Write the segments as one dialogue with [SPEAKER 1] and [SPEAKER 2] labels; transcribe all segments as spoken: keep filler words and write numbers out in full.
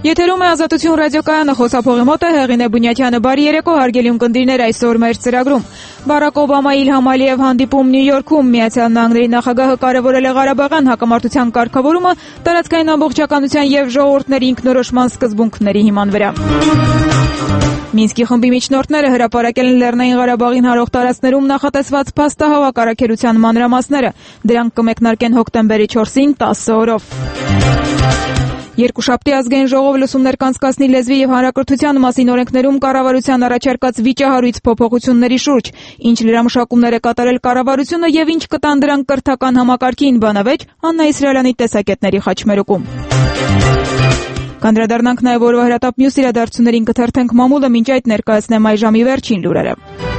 [SPEAKER 1] Եթերում է Ազատություն ռադիոկայանը, խոսափողի մոտ է Հեղինե Բունյաթյանը։ Բարի երեկո, հարգելի ունկնդիրներ, այսօր մեր ծրագրում Բարակ Օբամայի Իլհամ Ալիև հանդիպում Նյու Յորքում, Միացյալ Նահանգների նախագահը կարևորել է Ղարաբաղյան հակամարտության կարգավորումը տարածքային ամբողջականության եւ ժողովուրդների ինքնորոշման սկզբունքների հիման վրա։ Մինսկի խմբի միջնորդները հրապարակել են Լեռնային Ղարաբաղին հարող տարածքներում նախատեսված փաստահավաք առաքելության մանրամասները։ Դրանք կմեկնարկեն հոկտեմբերի չորսին տասը օրով։ Երկուշաբթի ազգային ժողովը լսումներ կանցկացնի լեզվի եւ հանրակրթության մասին օրենքներում կառավարության առաջարկած վիճահարույց փոփոխությունների շուրջ, ինչ լրամշակումներ է կատարել կառավարությունը եւ ինչ կտան դրանք կրթական համակարգին, բանավեճ Աննա Իսրայելյանի տեսակետների խաչմերուկում։ Կանդրադառնանք նաեւ օրվա հրատապ մյուս իրադարձություններին, կթերթենք մամուլը, մինչ այդ ներկայացնեմ այ ժամի վերջին լուրերը։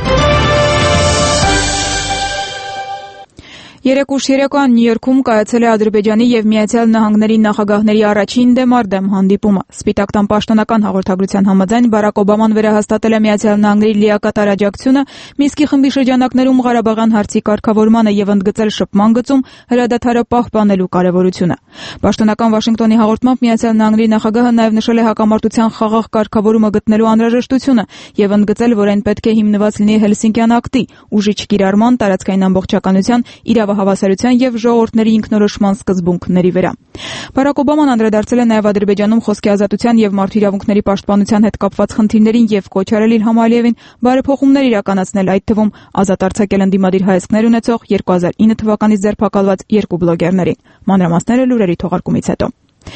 [SPEAKER 1] Երեկ ուշ երեկոյան Նյու Յորքում կայացել է Ադրբեջանի եւ Միացյալ Նահանգների նախագահների առաջին դեմարդեմ հանդիպումը։ Սպիտակ տան պաշտոնական հաղորդագրության համաձայն Բարակ Օբաման վերահաստատել է Միացյալ Նահանգների լիակատար աջակցությունը Մինսկի խմբի շրջանակներում Ղարաբաղյան հարցի կարգավորմանը եւ ընդգծել շփման գծում հրադադարը պահպանելու կարեւորությունը։ Պաշտոնական Վաշինգտոնի հաղորդմամբ Միացյալ Նահանգների նախագահը նաեւ նշել է հակամարտության խաղաղ կարգավորումը գտնելու անհրաժեշտությունը եւ ընդգծել, որ այն պետք է հիմնված լինի Հելսինկյան ակտի, ուժի չկիրառման, տարածքային ամբողջականության, իրավահավասարության եւ ժողովուրդների ինքնորոշման սկզբունքների վրա։ Բարակ Օբաման անդրադարձել է նաեւ Ադրբեջանում խոսքի ազատության եւ մարդու իրավունքների պաշտպանության հետ կապված խնդիրներին եւ կոչ արել Իլհամ Ալիևին բարեփոխումներ իրականացնել, այդ թվում ազատ արձակել ընդդիմադիր հայացքներ ունեցող երկու հազար ինը թվականից ձերբակալված երկու բլոգերներին։ Մանրամասները լուրերի թողարկումից հետո։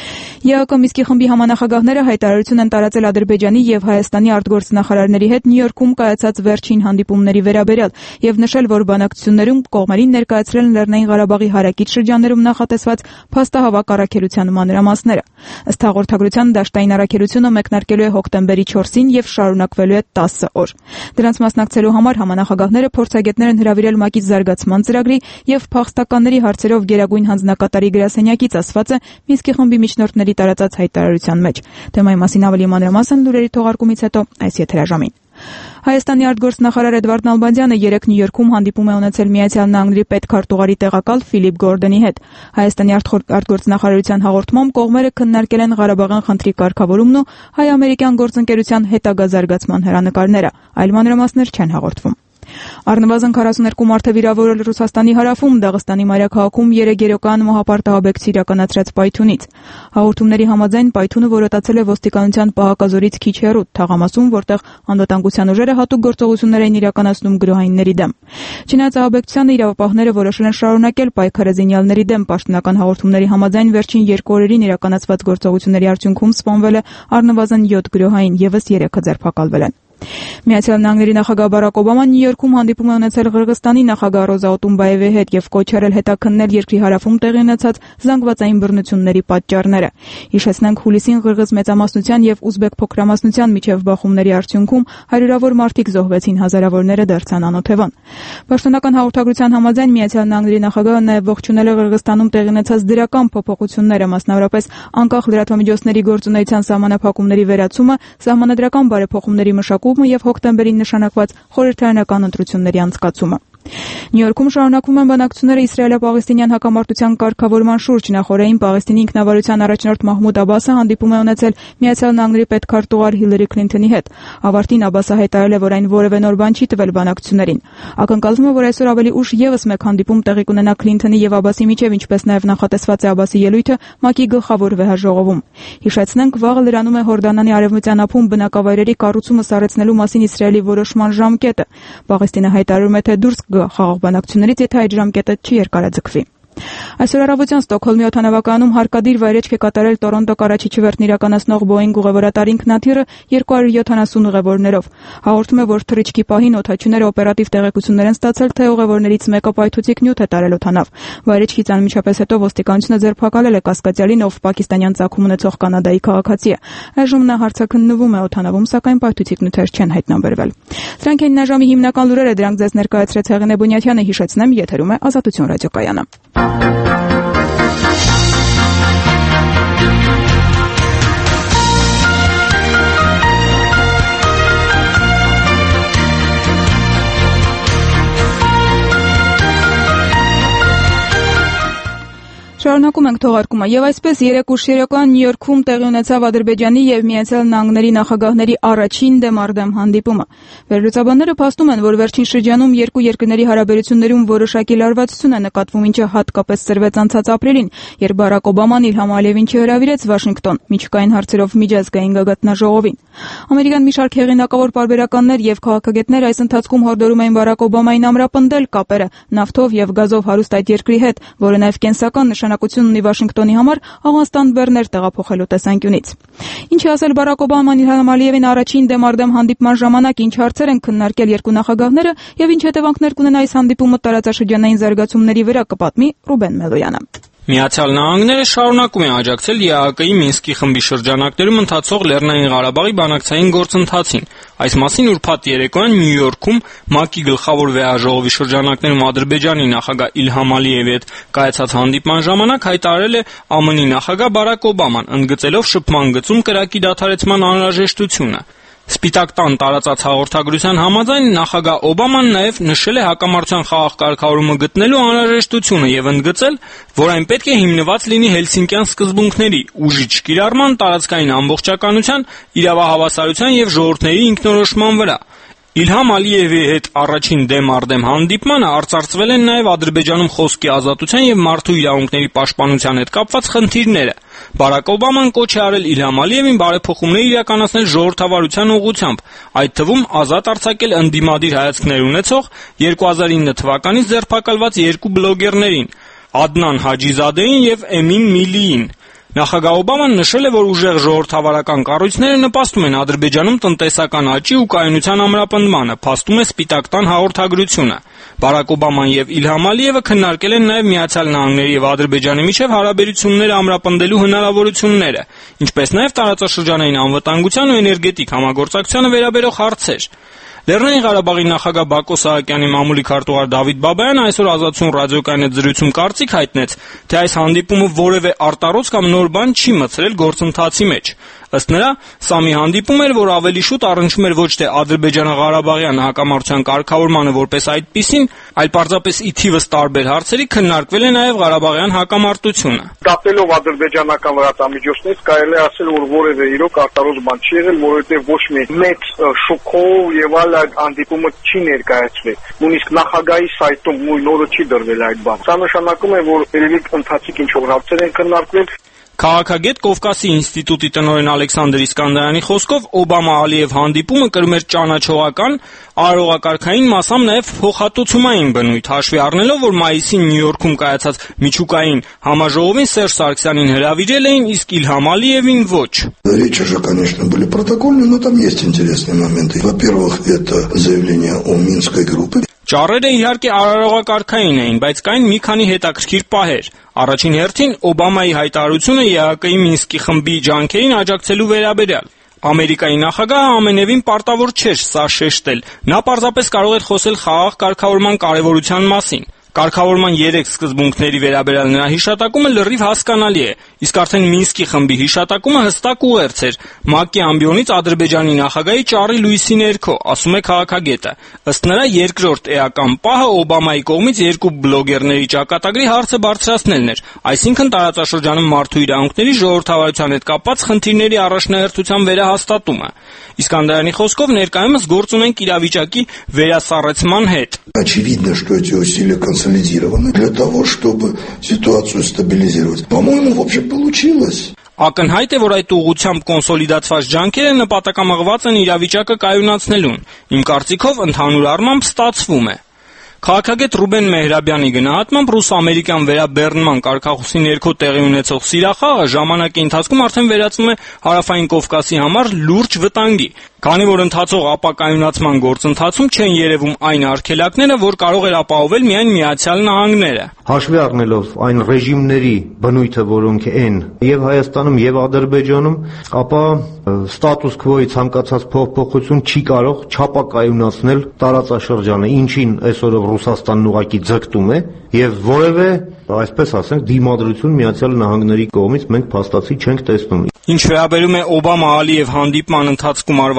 [SPEAKER 1] ԵԱԿ Մինսկի խմբի համանախագահները հայտարարություն են տարածել Ադրբեջանի եւ Հայաստանի արտգործնախարարների հետ Նյու Յորքում կայացած վերջին հանդիպումների վերաբերյալ եւ նշել, որ բանակցություններում կողմերին ներկայացրել են Լեռնային Ղարաբաղի հարակից շրջաններում նախատեսված փաստահավաք առաքելության մանրամասները։ Ըստ հաղորդագրության դաշտային առաքելությունը մեկնարկելու է հոկտեմբերի չորսին եւ շարունակվելու է տասը օր։ Դրանց մասնակցելու համար համանախագահները փորձագետներ են հրավիրել ՄԱԿ-ի զարգացման ծրագրի եւ փախստականների հարցերով գերագույն հանձնակատարի գրասենյակից, ասված է Մինսկի խմբի միջնորդների տարածած հայտարարության մեջ։ Թեմայի մասին ավելի մանրամասն լուրերի թողարկումից հետո այս եթերաժամին։ Հայաստանի արտգործնախարար Էդվարդ Նալբանդյանը երեկ Նյու Յորքում հանդիպում է ունեցել Միացյալ Նահանգների պետքարտուղարի տեղակալ Ֆիլիպ Գորդոնի հետ։ Հայաստանի արտգործնախարարության հաղորդմամբ կողմերը քննարկել են Ղարաբաղյան խնդրի կարգավորումն ու հայ-ամերիկյան գործընկերության հետագա զարգացման հեռանկարները։ Այլ մանրամասներ չեն հաղորդվում։ Առնվազն քառասուներկու մարդ է վիրավորել Ռուսաստանի հարավում, Դաղստանի մայրաքաղաքում երեք երեկոյան մահապարտահաբեկցի իրականացրած պայթյունից։ Հաղորդումների համաձայն պայթյունը որոտացել է ոստիկանության պահակազորից քիչ հեռու թաղամասում, որտեղ անվտանգության ուժերը հատուկ գործողություններ էին իրականացնում գրոհայինների դեմ։ Չնայած ահաբեկչությանը իրավապահները որոշել են շարունակել պայքարը զինյալների դեմ, պաշտոնական հաղորդումների համաձայն վերջին երկու օրերին իրականացված գործողությունների արդյունքում սպանվել է առնվազն յոթ գրոհային, եւս երեքը ձերբակալվել են։ Միացյալ Նահանգների նախագահ Բարակ Օբաման Նյու Յորքում հանդիպում է ունեցել Ղրղստանի նախագահ Ռոզա Օտունբաևի հետ եւ կոչ արել հետաքննել երկրի հարավում տեղի ունեցած զանգվածային բռնությունների պատճառները։ Հիշեցնենք, հուլիսին Ղրղыз մեծամասնության եւ ուզբեկ փոքրամասնության միջև բախումների արդյունքում հարյուրավոր մարդիկ զոհվեցին, հազարավորները դարձան անօթևան։ Պաշտոնական հաղորդագրության համաձայն Միացյալ Նահանգների նախագահը նաեւ ողջունել է Ղրղստանում տեղի ունեցած դրական փոփոխությունները, մասնավորապես անկախ լրատվամիջոցների գործունեության սահմանափակումների վերացումը, սահմանադրական բարեփոխումների մշակումը եւ հոկտեմբերին նշանակված խորհրդարանական ընտրությունների անցկացումը։ Նյու Յորքում շարունակվում են բանակցությունները իսրայելա-պաղեստինյան հակամարտության կարգավորման շուրջ։ Նախորդին Պաղեստինի ինքնավարության առաջնորդ Մահմուդ Աբասը հանդիպում է ունեցել Միացյալ Նահանգների պետքարտուղար Հիլարի Քլինթոնի հետ։ Ավարտին Աբասը հայտարարել է, որ այն որևէ նոր բան չի տվել բանակցություններին։ Ակնկալվում է, որ այսօր ավելի ուշ եւս մեկ հանդիպում տեղի կունենա Քլինթոնի եւ Աբասի միջեւ, ինչպես նաեւ նախատեսված է Աբասի ելույթը ՄԱԿ-ի գլխավոր վեհաժողովում։ Հիշեցնենք, վաղը լրանում է Հորդանանի արևմտյան ափում բնակավայրերի կառուցումը սառեցնելու մասին Իսրայելի որոշման ժամկետը։ Պաղեստինը հայտարարում է, թե դուրս խաղաղ բանակցություններից, եթե այդ ժամկետը չի երկարաձգվի։ Այսօր առավոտյան Ստոկհոլմի օդանավակայանում հարկադիր վայրեջք է կատարել Տորոնտո Կարաչի չվերթն իրականացնող Boeing ուղևորատար ինքնաթիռը երկու հարյուր յոթանասուն ուղևորներով։ Հաղորդում է, որ թռիչքի պահին օդաչուները օպերատիվ տեղեկություններ են ստացել, թե ուղևորներից մեկը պայթուցիկ նյութ է տարել օդանավ։ Վայրեջքից անմիջապես հետո ոստիկանությունը ձերբակալել է կասկածյալին, ով պակիստանյան ծագում ունեցող կանադայի քաղաքացի է։ Այժմ նա հարցաքննվում է օդանավում, սակայն պայթուցիկ նյութեր չեն հայտնաբերվել։ Սրանք են այժմի հիմնական լուրերը, դրանք ձեզ ներկայացրեց Հեղինե Բունյաթյանը, հիշեցնեմ, եթերում է Ազատություն ռադիոկայանը։
[SPEAKER 2] Շարունակում
[SPEAKER 1] Շարունակում ենք թողարկումը եւ այսպես երեք ուշ երեկոյան Նյու Յորքում տեղի ունեցավ Ադրբեջանի եւ Միացյալ Նահանգների նախագահների առաջին դեմարդեմ հանդիպումը։ Վերլուծաբանները փաստում են, որ վերջին շրջանում երկու երկրների հարաբերություններում որոշակի լարվածություն է նկատվում, ինչը հատկապես ծրվեց անցած ապրիլին, երբ Բարակ Օբաման Իլհամ Ալիևին չհրավիրեց Վաշինգտոն միջուկային հարցերով միջազգային գագաթնաժողովին։ Ամերիկան մի շարք հեղինակավոր պարբերականներ եւ քաղաքագետներ այս ընթացքում հորդորում էին Բարակ Օբամային ամրապնդել կապերը նավթով եւ գազով հարուստ այդ երկրի հետ, որը նաեւ կենսական նշանակություն ունի Վաշինգտոնի համար Աֆղանստան բեռներ տեղափոխելու տեսանկյունից։ Ինչի ասել Բարակ Օբաման Իլհամ Ալիևին առաջին դեմարդեմ հանդիպման ժամանակ, ինչ հարցեր են քննարկել երկու նախագահները եւ ինչ հետևանքներ կունենա այս հանդիպումը տարածաշրջանային զարգացումների վրա, կպատմի Ռուբեն Մելոյանը։
[SPEAKER 2] Միացյալ Նահանգները շարունակում են աջակցել ԵԱՀԿ-ի Մինսկի խմբի շրջանակներում ընթացող Լեռնային Ղարաբաղի բանակցային գործընթացին։ Այս մասին ուրբաթ երեկոյան Նյու Յորքում ՄԱԿ-ի գլխավոր վեհաժողովի շրջանակներում Ադրբեջանի նախագահ Իլհամ Ալիևի հետ կայացած հանդիպման ժամանակ հայտարարել է ԱՄՆ-ի նախագահ Բարակ Օբաման, ընդգծելով շփման գծում կրակի դադարեցման անհրաժեշտությունը։ Սպիտակ տան տարածած հաղորդագրության համաձայն նախագահ Օբաման նաև նշել է հակամարտության խաղաղ կարգավորումը գտնելու անհրաժեշտությունը եւ ընդգծել, որ այն պետք է հիմնված լինի Հելսինկյան սկզբունքների՝ ուժի չկիրառման, տարածքային ամբողջականության, իրավահավասարության եւ ժողովուրդների ինքնորոշման վրա։ Իլհամ Ալիևի հետ առաջին դեմ-առդեմ հանդիպմանը արծարծվել են նաև Ադրբեջանում խոսքի ազատության եւ մարդու իրավունքների պաշտպանության հետ կապված խնդիրները։ Բարակ Օբաման կոչ է արել Իլհամ Ալիևին բարեփոխումներ իրականացնել ժողովրդավարության ուղղությամբ, այդ թվում ազատ արձակել ընդդիմադիր հայացքներ ունեցող երկու հազար ինը թվականից ձերբակալված երկու բլոգերներին՝ Ադնան Հաջիզադեին եւ Էմին Միլիին։ Նախագահ Օբաման նշել է, որ ուժեղ ժողովրդավարական կառույցները նպաստում են Ադրբեջանում տնտեսական աճի ու կայունության ամրապնդմանը, փաստում է Սպիտակ տան հաղորդագրությունը։ Բարակ Օբաման եւ Իլհամ Ալիևը քննարկել են նաեւ Միացյալ Նահանգների եւ Ադրբեջանի միջև հարաբերությունները ամրապնդելու հնարավորությունները, ինչպես նաեւ տարածաշրջանային անվտանգության ու էներգետիկ համագործակցությանը վերաբերող հարցեր։ Լեռնային Ղարաբաղի նախագահ Բակո Սահակյանի մամուլի քարտուղար Դավիթ Բաբայանը այսօր Ազատություն ռադիոկայանի հետ զրույցում կարծիք հայտնեց, թե այս հանդիպումը որևէ արտառոց կամ նոր բան չի մտցրել գործընթացի մեջ։ Ըստ նրա, սա մի հանդիպում էր, որ ավելի շուտ առնչում էր ոչ թե Ադրբեջանա-Ղարաբաղյան հակամարտության կարգավորմանը որպես այդպիսին, այլ պարզապես ի թիվս տարբեր հարցերի քննարկվել է նաև Ղարաբաղյան հակամարտությունը։
[SPEAKER 3] Դատելով ադրբեջանական լրատվամիջոցներից կարելի է ասել, որ որևէ իրոք արտառոց բան չի եղել, որովհետև ոչ մի մեծ շոկով եւ այլ հանդիպումը չի ներկայացվել։ Նույնիսկ նախագահի սայթում նույն օրը չի դրվել այդ բան։ Սա նշանակում է, որ երևի ընթացիկ ինչ-որ հարցեր են քննարկվել։
[SPEAKER 2] Քաղաքագետ Կովկասի ինստիտուտի տնօրեն Ալեքսանդր Իսկանդարյանի խոսքով Օբամա-Ալիև հանդիպումը կրում էր ճանաչողական, արարողակարգային մասամբ նաև փոխհատուցումային բնույթ, հաշվի առնելով, որ մայիսին Նյու Յորքում կայացած միջուկային համաժողովին Սերժ Սարգսյանին հրավիրել էին, իսկ Իլհամ Ալիևին ոչ։
[SPEAKER 4] Речи же, конечно, были протокольные, но там есть интересные моменты. Во-первых, это заявление о Минской группе.
[SPEAKER 2] Ճառերը իհարկե արարողակարգային էին, բայց կային մի քանի հետաքրքիր պահեր։ Առաջին հերթին Օբամայի հայտարարությունը ԵԱՀԿ-ի Մինսկի խմբի ջանքերին աջակցելու վերաբերյալ։ Ամերիկայի նախագահը ամենևին պարտավոր չէր սա շեշտել։ Նա պարզապես կարող էր խոսել խաղաղ կարգավորման կարևորության մասին։ Կարգավորման երեք սկզբունքների վերաբերյալ նրա հիշատակումը լրիվ հասկանալի է, իսկ արդեն Մինսկի խմբի հիշատակումը հստակ ուղերձ էր ՄԱԿ-ի ամբիոնից Ադրբեջանի նախագահի ճառի լույսի ներքո, ասում է քաղաքագետը։ Ըստ նրա երկրորդ էական պահը Օբամայի կողմից երկու բլոգերների ճակատագրի հարցը բարձրացնելն էր, այսինքն տարածաշրջանում մարդու իրավունքների ժողովրդավարության հետ կապված խնդիրների առաջնահերթության վերահաստատումը։ Իսկանդարյանի խոսքով ներկայումս գործ ունենք իրավիճակի վերասառեցման հետ։
[SPEAKER 4] Очевидно, что эти усилия консолидированы для того, чтобы ситуацию стабилизировать. По-моему, в общем, получилось.
[SPEAKER 2] Ակնհայտ է, որ այդ ուղղությամբ կոնսոլիդացված ջանքերը նպատակամղված են իրավիճակը կայունացնելուն։ Իմ կարծիքով ընդհանուր առմամբ ստացվում է։ Քաղաքագետ Ռուբեն Մեհրաբյանի գնահատմամբ ռուս-ամերիկյան վերաբեռնման կարգախոսի ներքո տեղի ունեցող սիրախաղը ժամանակի ընթացքում արդեն վերածվում է Հարավային Կովկասի համար լուրջ վտանգի, քանի որ ընթացող ապակայունացման գործընթացում չեն երևում այն արգելակները, որ կարող էր ապահովել միայն Միացյալ Նահանգները։
[SPEAKER 5] Հաշվի առնելով այն ռեժիմների բնույթը, որոնք են եւ Հայաստանում եւ Ադրբեջանում, ապա ստատուս քվոյի ցանկացած փոփոխություն չի կարող չափակայունացնել տարածաշրջանը, ինչին այսօրով Ռուսաստանն ուղղակի ձգտում է եւ որևէ, այսպես ասենք, դիմադրություն Միացյալ Նահանգների կողմից մենք փաստացի չենք տեսնում։
[SPEAKER 2] Ինչ վերաբերում է Օբամա-Ալիև հանդիպման ընթացքում արված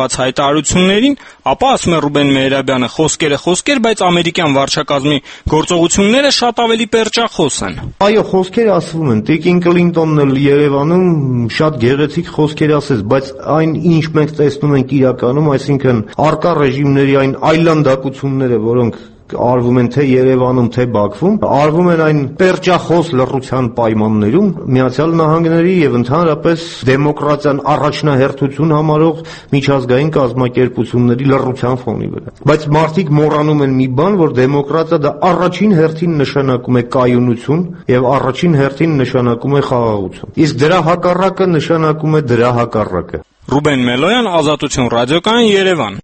[SPEAKER 2] արված հայտարարություններին, ապա ասում է Ռուբեն Մեհրաբյանը, խոսքերը խոսքեր, բայց ամերիկյան վարչակազմի գործողությունները շատ ավելի պերճախոս են։
[SPEAKER 5] Այո, խոսքեր ասվում են, Տիկին Կլինտոնն էլ Երևանում շատ գեղեցիկ խոսքեր ասեց, բայց այն ինչ մենք տեսնում ենք իրականում, այսինքն արկա ռեժիմների այն այլանդակությունները, որոնք արվում են թե Երևանում, թե Բաքվում, արվում են այն պերճախոս լռության պայմաններում Միացյալ Նահանգների եւ ընդհանրապես դեմոկրատիան առաջնահերթություն համարող միջազգային կազմակերպությունների լռության ֆոնի վրա։ Բայց մարդիկ մոռանում են մի բան, որ դեմոկրատիա դա առաջին հերթին նշանակում է կայունություն եւ առաջին հերթին նշանակում է խաղաղություն։ Իսկ դրա հակառակը նշանակում է դրա հակառակը։
[SPEAKER 2] Ռուբեն Մելոյան, Ազատություն ռադիոկայան, Երևան։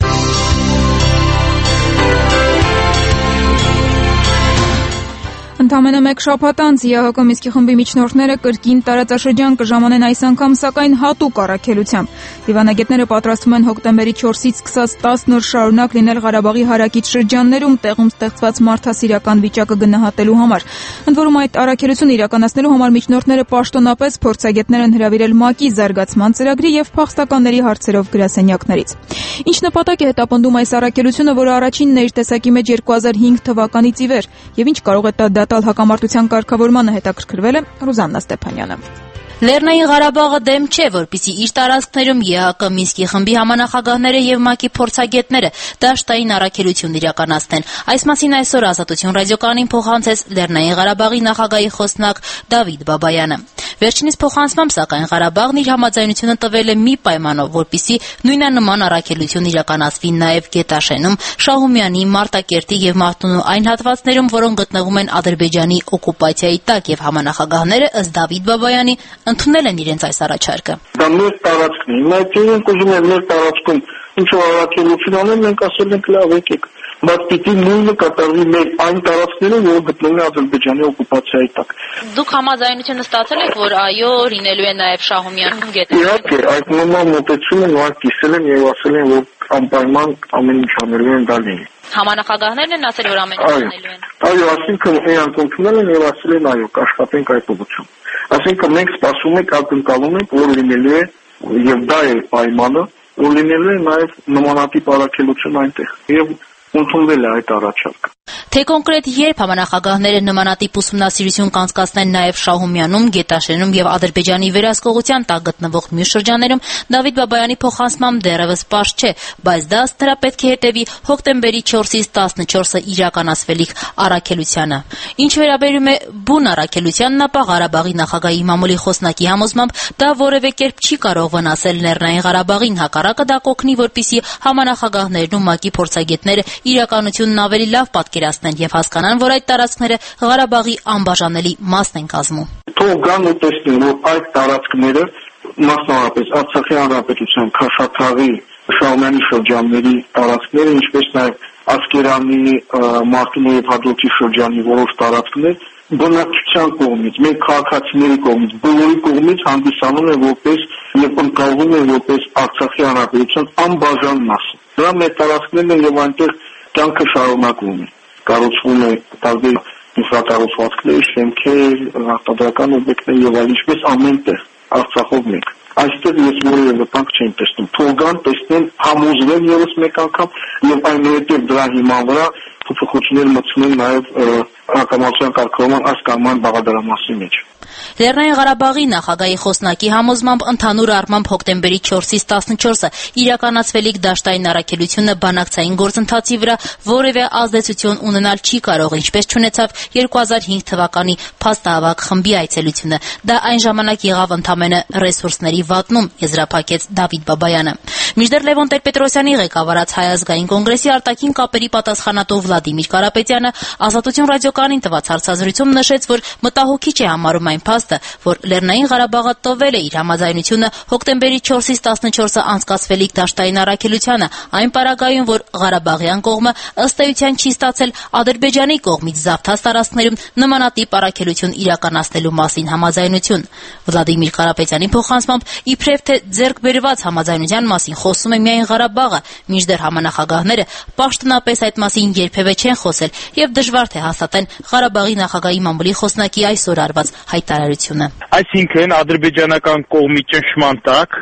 [SPEAKER 1] Ընդամենը մեկ շաբաթ անց ԵԱՀԿ Մինսկի խմբի միջնորդները կրկին տարածաշրջան կժամանեն այս անգամ սակայն հատուկ առաքելությամբ։ Դիվանագետները պատրաստվում են հոկտեմբերի չորսից սկսած տասն օր շարունակ լինել Ղարաբաղի հարակից շրջաններում տեղում ստեղծված մարդասիրական վիճակը գնահատելու համար։ Ընդ որում այդ առաքելությունը իրականացնելու համար միջնորդները պաշտոնապես փորձագետներ են հրավիրել ՄԱԿ-ի զարգացման ծրագրի եւ փախստականների հարցերով գրասենյակներից։ Ինչ նպատակ է հետապնդում այս առաքելությունը, որը առաջինն է իր տեսակի մեջ երկու հազար հինգ թվականից ի վեր, եւ ինչ կարող է տա դատալ հակամարտության կարգավորմանը, հետաքրքրվել է Ռուզաննա Ստեփանյանը։
[SPEAKER 6] Լեռնային Ղարաբաղը դեմ չէ, որպեսզի իր տարածքներում ԵԱՀԿ Մինսկի խմբի համանախագահները եւ ՄԱԿ-ի փորձագետները դաշտային առաքելություն իրականացնեն։ Այս մասին այսօր Ազատություն ռադիոկայանին փոխանցեց Լեռնային Ղարաբաղի նախագահի խոսնակ Դավիթ Բաբայանը։ Վերջինիս փոխանցմամբ, սակայն Ղարաբաղն իր համաձայնությունը տվել է մի պայմանով, որպեսզի նույնանման առաքելություն իրականացվի նաեւ Գետաշենում, Շահումյանի, Մարտակերտի եւ Մարտունու այն հատվածներում, որոնք գտնվում են Ադրբեջանի օկուպացիայի տակ, եւ համանախագահները ըստ Դավիթ Բաբայանի ընդունել են իրենց այս առաջարկը։
[SPEAKER 3] Դա մեր տարածքն է։ Հիմա դրանք ուզում են մեր տարածքում ինչ որ առաքելություն անեն, մենք ասել ենք լավ եկեք, բայց պիտի նույնը կատարվի մեր այն տարածքներում, որ գտնվում է Ադրբեջանի օկուպացիայի տակ։
[SPEAKER 6] Դուք համաձայնությունը ստացել եք, որ այո, լինելու է նաև Շահումյանում գետը։
[SPEAKER 3] Իհարկե, այդ նոմա մոտեցումը նույն կիսել են եւ ասել են, որ անպայման ամեն ինչ անելու են դա լինի։
[SPEAKER 6] Համանախագահներն են ասել, որ ամեն ինչ անելու են։
[SPEAKER 3] Այո, ասինքն իրանք ընդունել են եւ ասել են այո, կաշխատենք այդ ուղղությամբ։ Այսինքն մենք սպասում ենք, ակնկալում ենք, որ լինելու է եւ դա է պայմանը, որ լինելու է նաեւ նմանատիպ առաքելություն այնտեղ եւ ընդունվել է այդ առաջարկը։
[SPEAKER 6] Թե կոնկրետ երբ համանախագահները նմանատիպ ուսումնասիրություն կանցկացնեն նաև Շահումյանում, Գետաշենում եւ Ադրբեջանի վերահսկողության տակ գտնվող մյուս շրջաններում, Դավիթ Բաբայանի փոխանցմամբ դեռևս պարզ չէ, բայց դա ըստ նրա պետք է հետևի հոկտեմբերի չորսից տասնչորսը իրականացվելիք առաքելությանը։ Ինչ վերաբերում է բուն առաքելությանն, ապա Ղարաբաղի նախագահի մամուլի խոսնակի համոզմամբ դա որևէ կերպ չի կարող վնասել Լեռնային Ղարաբաղին, հակառակը դա կօգնի, որպեսզի համանախագահներն ու ՄԱԿ-ի փորձագետները իրականությունն ավելի լավ պատկերացնեն եւ հասկանան, որ այդ տարածքները Ղարաբաղի անբաժանելի մասն են կազմում։
[SPEAKER 3] Թող գան ու տեսնեն, որ այդ տարածքները մասնավորապես Արցախի հանրապետության Քաշաթաղի, Շահումյանի շրջանների տարածքները, ինչպես նաեւ Ասկերանի, Մարտունու եւ Հադրութի շրջանի որոշ տարածքներ բնակչության կողմից, մեր քաղաքացիների կողմից, բոլորի կողմից հանդիսանում է որպես եւ ընկալվում է որպես Արցախի հանրապետության անբաժան մաս։ Դրա մեր տարածքներն են եւ այնտեղ կյանքը շարունակվում է։ Կառուցվում է տարբեր ինֆրակառուցվածքներ, շենքեր, արտադրական օբյեկտներ եւ այլ, ինչպես ամենտեղ Արցախով մեկ։ Այստեղ ես որևէ վտանգ չեմ տեսնում։ Թողան տեսնեն, համոզվեն եւս մեկ անգամ եւ այնուհետեւ դրա հիման վրա փոփոխություններ մտցնեն նաեւ հակամարտության կարգավորման այս կամ այն բաղադրամասի մեջ։
[SPEAKER 6] Լեռնային Ղարաբաղի նախագահի խոսնակի համոզմամբ ընդհանուր առմամբ հոկտեմբերի չորսից տասնչորսը իրականացվելիք դաշտային առաքելությունը բանակցային գործընթացի վրա որևէ ազդեցություն ունենալ չի կարող, ինչպես չունեցավ երկու հազար հինգ թվականի փաստահավաք խմբի այցելությունը։ Դա այն ժամանակ եղավ ընդամենը ռեսուրսների վատնում, եզրափակեց Դավիթ Բաբայանը։ Մինչդեռ Լևոն Տեր-Պետրոսյանի ղեկավարած Հայ ազգային կոնգրեսի արտաքին կապերի պատասխանատու Վլադիմիր Կարապետյանը Ազատություն ռադիոկայանին տված հարցազրույցում նշեց, որ մտահոգիչ է համարում այն փաստը, որ Լեռնային Ղարաբաղը տվել է իր համաձայնությունը հոկտեմբերի չորսից տասնչորսը անցկացվելիք դաշտային առաքելությանը, այն պարագայում, որ Ղարաբաղյան կողմը ըստ էության չի ստացել Ադրբեջանի կողմից զավթած տարածքներում նմանատիպ առաքելություն իրականացնելու մասին համաձայնություն։ Վլադիմիր Կարապետյանի փոխանցմամբ, իբրև թե ձեռք բերված համաձայնության մասին խոսում է միայն Ղարաբաղը, մինչդեռ համանախագահները պաշտոնապես այդ մասին երբևէ չեն խոսել եւ դժվար թե հաստատեն Ղարաբաղի նախագահի մամուլի խոսնակի այսօր արված հայտարարությունը։
[SPEAKER 7] Այսինքն ադրբեջանական կողմի ճնշման տակ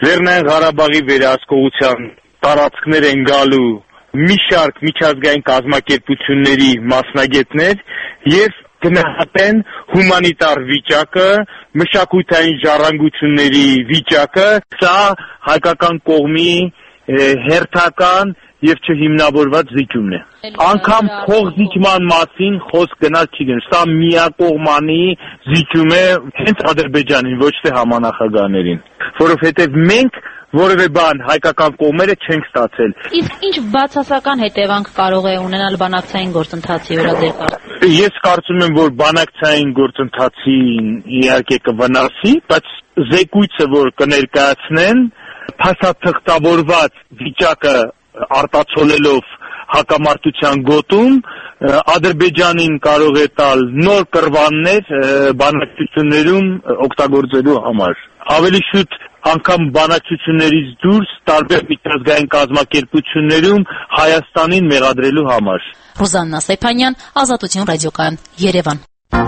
[SPEAKER 7] Լեռնային Ղարաբաղի վերահսկողության տարածքներ են գալու մի շարք միջազգային կազմակերպությունների մասնագետներ եւ գնահատեն հումանիտար վիճակը, մշակութային ժառանգությունների վիճակը, սա հայկական կողմի հերթական եւ չհիմնավորված զիջումն է։ Անկամ փոխզիջման մասին խոսք գնալ չի գնում։ Սա միակողմանի զիջում է հենց Ադրբեջանին, ոչ թե համանախագահներին, որովհետեւ մենք որևէ բան հայկական կողմերը չենք ստացել։
[SPEAKER 6] Իսկ ինչ բացասական հետևանք կարող է ունենալ բանակցային գործընթացի վրա ձեր կարծիքով։
[SPEAKER 7] Ես կարծում եմ, որ բանակցային գործընթացին իհարկե կվնասի, բայց զեկույցը, որ կներկայացնեն, փաստաթղթավորված վիճակը արտացոլելով հակամարտության գոտում, Ադրբեջանին կարող է տալ նոր կռվաններ բանակցություններում օգտագործելու համար։ Ավելի շուտ անգամ բանակցություններից դուրս տարբեր միջազգային կազմակերպություններում Հայաստանին մեղադրելու համար։
[SPEAKER 6] Ռուզաննա Սեփանյան, Ազատություն ռադիոկայան, Երևան։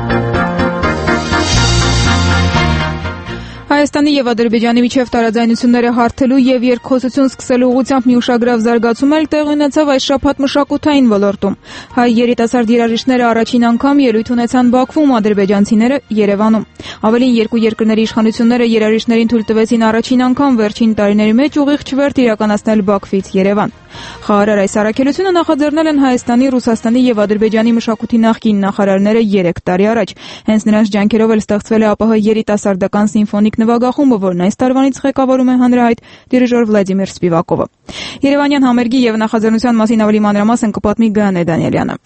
[SPEAKER 1] Հայաստանի եւ Ադրբեջանի միջև տարաձայնությունները հարթելու եւ երկխոսություն սկսելու ուղղությամբ մի ուշագրավ զարգացում էլ տեղի ունեցավ այս շաբաթ մշակութային ոլորտում։ Հայ երիտասարդ երաժիշտները առաջին անգամ ելույթ ունեցան Բաքվում, ադրբեջանցիները Երևանում։ Ավելին, երկու երկրների իշխանությունները երաժիշտներին թույլ տվեցին առաջին անգամ վերջին տարիների մեջ ուղիղ չվերթ իրականացնել Բաքվից Երևան։ Խաղարար այս առաքելությունը նախաձեռնել են Հայաստանի, Ռուսաստանի եւ Ադրբեջանի մշակույթի նախկին նախարարները երեք տարի առաջ։ Հենց նրանց ջանքերով էլ ստեղծվել է ԱՊՀ երիտասարդական սիմֆոնիկ նվագախումբը, որն այս տարվանից ղեկավարում է հանրահայտ դիրիժոր Վլադիմիր Սպիվակովը։ Երևանյան համերգի եւ նախաձեռնության մասին ավելի մանրամասն կպատմի Գայանե Դանիելյանը։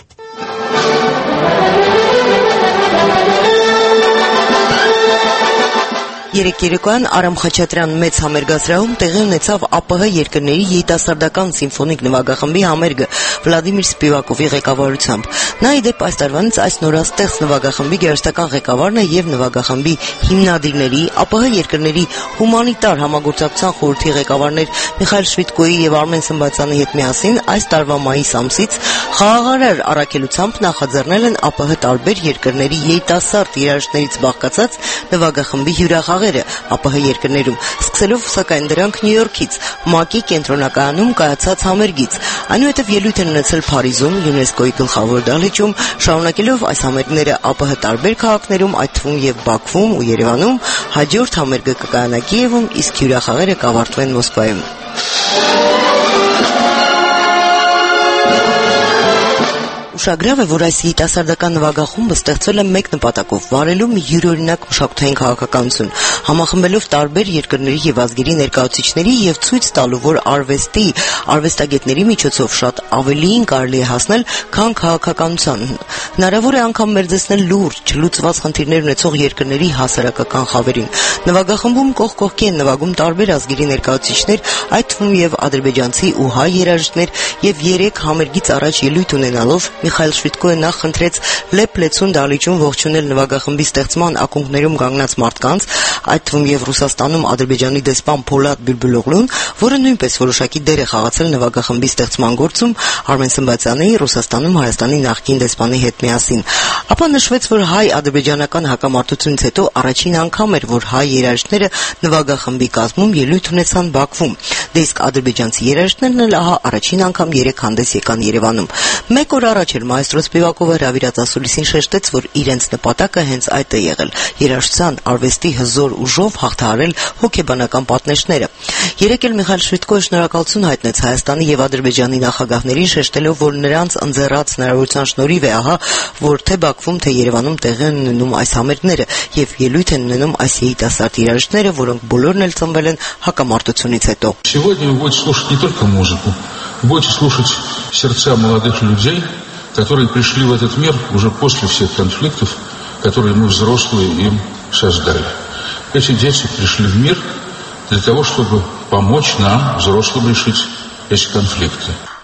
[SPEAKER 8] Երեք երեկոյան Արամ Խաչատրյան մեծ համերգասրահում տեղի ունեցավ ԱՊՀ երկրների երիտասարդական սիմֆոնիկ նվագախմբի համերգը Վլադիմիր Սպիվակովի ղեկավարությամբ։ Նա ի դեպ այս տարվանից այս նորաստեղծ նվագախմբի գերստական ղեկավարն է եւ նվագախմբի հիմնադիրների ԱՊՀ երկրների հումանիտար համագործակցության խորհրդի ղեկավարներ Միխայել Շվիդկոյի եւ Արմեն Սմբացյանի հետ միասին այս տարվա մայիս ամսից խաղաղարար առաքելությամբ նախաձեռնել են ԱՊՀ տարբեր երկրների երիտասարդ երաժիշտներից բաղկացած նվագախմբի հյուրախաղերը ԱՊՀ երկրներում, սկսելով սակայն դրանք Նյու Յորքից, ՄԱԿ-ի կենտրոնակայանում կայացած համերգից։ Այնուհետև ելույթ են ունեցել Փարիզում, ՅՈՒՆԵՍԿՕ-ի գլխավոր դահլիճում, շարունակելով այս համերգները ԱՊՀ տարբեր քաղաքներում, այդ թվում եւ Բաքվում ու Երևանում, հաջորդ համերգը կկայանա Կիևում, իսկ հյուրախաղերը կավարտվեն Մոսկվայում։ Ուշագրավ է, որ այս երիտասարդական նվագախումբը ստեղծվել է մեկ նպատակով՝ վարելու մի յուրօրինակ մշակութային քաղաքականություն, համախմբելով տարբեր երկրների եւ ազգերի ներկայացուցիչների եւ ցույց տալու, որ արվեստի, արվեստագետների միջոցով շատ ավելիին կարելի է հասնել, քան քաղաքականության։ Հնարավոր է անգամ մերձեցնել լուրջ, չլուծված խնդիրներ ունեցող երկրների հասարակական խավերին։ Նվագախմբում կողք կողքի են նվագում տարբեր ազգերի ներկայացուցիչներ, այդ թվում եւ ադրբեջանցի ու հայ երաժիշտներ, եւ երեք համերգից առաջ ելույթ ունենալով Միխայել Շվիդկոյը նախ խնդրեց Լեփ Լեցուն դահլիճում ողջունել նվագախմբի ստեղծման ակունքներում կանգնած մարդկանց, այդ թվում եւ Ռուսաստանում Ադրբեջանի դեսպան Փոլադ Բիլբիլօղլուն, որը նույնպես որոշակի դեր է խաղացել նվագախմբի ստեղծման գործում, Արմեն Սմբացյանի, Ռուսաստանում Հայաստանի նախկին դեսպանի հետ միասին։ Ապա նշվեց, որ հայ-ադրբեջանական հակամարտությունից հետո առաջին անգամ էր, որ հայ երաժիշտները նվագախմբի կազմում ելույթ ունեցան Բաքվում։ Դե իսկ ադրբեջանցի երաժիշտներն էլ ահա առաջին անգամ երեք հանդես եկան Երևանում։ Մեկ օր առաջ էլ մայստրո Սպիվակովը հրավիրած ասուլիսին շեշտեց, որ իրենց նպատակը հենց այդ է եղել՝ երաժշտության, արվեստի հզոր ուժով հաղթահարել հոգեբանական պատնեշները։ Երեք էլ Միխայել Շվիդկոյը շնորհակալություն հայտնեց Հայաստանի եւ Ադրբեջանի նախագահներին, շեշտելով, որ նրանց ընձեռած հնարավորության շնորհիվ է ահա, որ թե Բաքվում, թե Երևանում տեղի են ունենում այս համերգները եւ ելույթ են ունենում այս երիտասարդ երաժիշտները, որոնք բոլորն էլ ծնվել են հակամարտությունից հետո։
[SPEAKER 9] Сегодня вы будете слушать не только музыку, будете слушать сердца молодых людей, которые пришли в этот мир уже после всех конфликтов, которые мы, взрослые, им создали. Эти дети пришли в мир для того, чтобы помочь нам, взрослым, решить эти конфликты.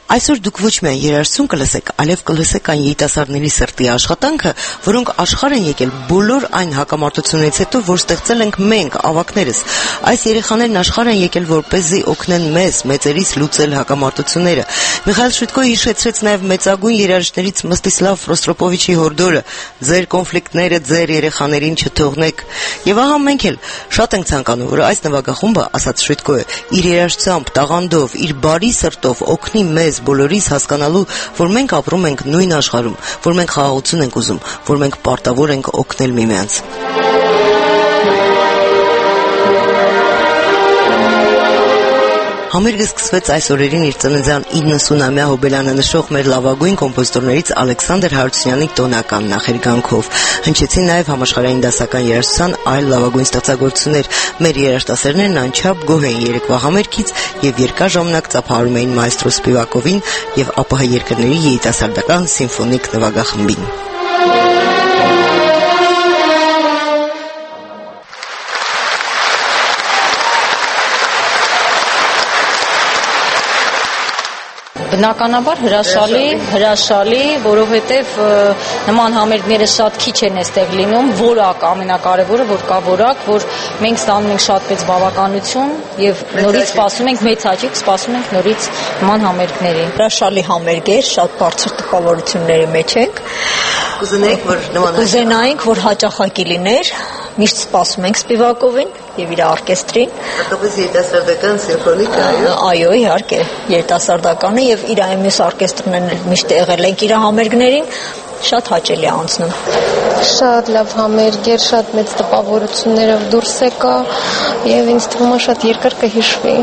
[SPEAKER 8] Այսօր դուք ոչ միայն երաժշտություն կլսեք, այլև կլսեք այն երիտասարդների սրտի աշխատանքը, որոնք աշխարհ են եկել բոլոր այն հակամարտություններից հետո, որ ստեղծել ենք մենք, ավակներս։ Այս երեխաներն աշխարհ են եկել, որպեսզի օգնեն մեզ, մեծերից լուծել հակամարտությունները։ Միխայել Շուտկոյը հիշեցրեց նաև մեծագույն երաժիշտներից Մստիսլավ Ռոստրոպովիչի հորդորը. ձեր կոնֆլիկտները ձեր երեխաներին չթողնեք։ Եվ ահա մենք էլ շատ ենք ցանկանում, որ այս նվագախումբը, ասաց Շուտկոյը, իր երաժշտությամբ, տաղանդով, իր բարի սրտով օգնի մեզ բոլորիս հասկանալու, որ մենք ապրում ենք նույն աշխարհում, որ մենք խաղաղություն ենք ուզում, որ մենք պարտավոր ենք օգնել միմյանց։ Համերգը սկսվեց այս օրերին իր ծննդյան իննսունամյա հոբելյանը նշող մեր լավագույն կոմպոզիտորներից Ալեքսանդր Հարությունյանի տոնական նախերգանքով։ Հնչեցին նաև համաշխարհային դասական երաժշտության այլ լավագույն ստեղծագործություններ։ Մեր երաժշտասերներն անչափ գոհ էին երեկվա համերգից եւ երկար ժամանակ ծափահարում էին մայստրո Սպիվակովին եւ ԱՊՀ երկրների երիտասարդական սիմֆոնիկ նվագախմբին։
[SPEAKER 10] Բնականաբար հրաշալի, հրաշալի, որովհետև նման համերգները շատ քիչ են այստեղ լինում, որակ ամենակարևորը, որ կա որակ, որ մենք ստանում ենք շատ մեծ բավականություն եւ նորից սպասում ենք մեծ հաճույք, սպասում ենք նորից նման համերգների։
[SPEAKER 11] Հրաշալի համերգ է, շատ բարձր տպավորությունների մեջ ենք։
[SPEAKER 8] Կուզենայինք, որ նման
[SPEAKER 11] Կուզենայինք, որ հաճախակի լիներ, միշտ սպասում ենք Սպիվակովին եւ իր օրկեստրին։
[SPEAKER 8] Հատկապես երիտասարդական սիմֆոնիկ, այո։
[SPEAKER 11] Այո, իհարկե, երիտասարդականը եւ իր այլ մյուս օրկեստրներն էլ միշտ եղել ենք իր համերգներին, շատ հաճելի անցնում։
[SPEAKER 12] Շատ լավ համերգ էր, շատ մեծ տպավորություններով դուրս եկա եւ ինձ թվում է շատ երկար կհիշվի։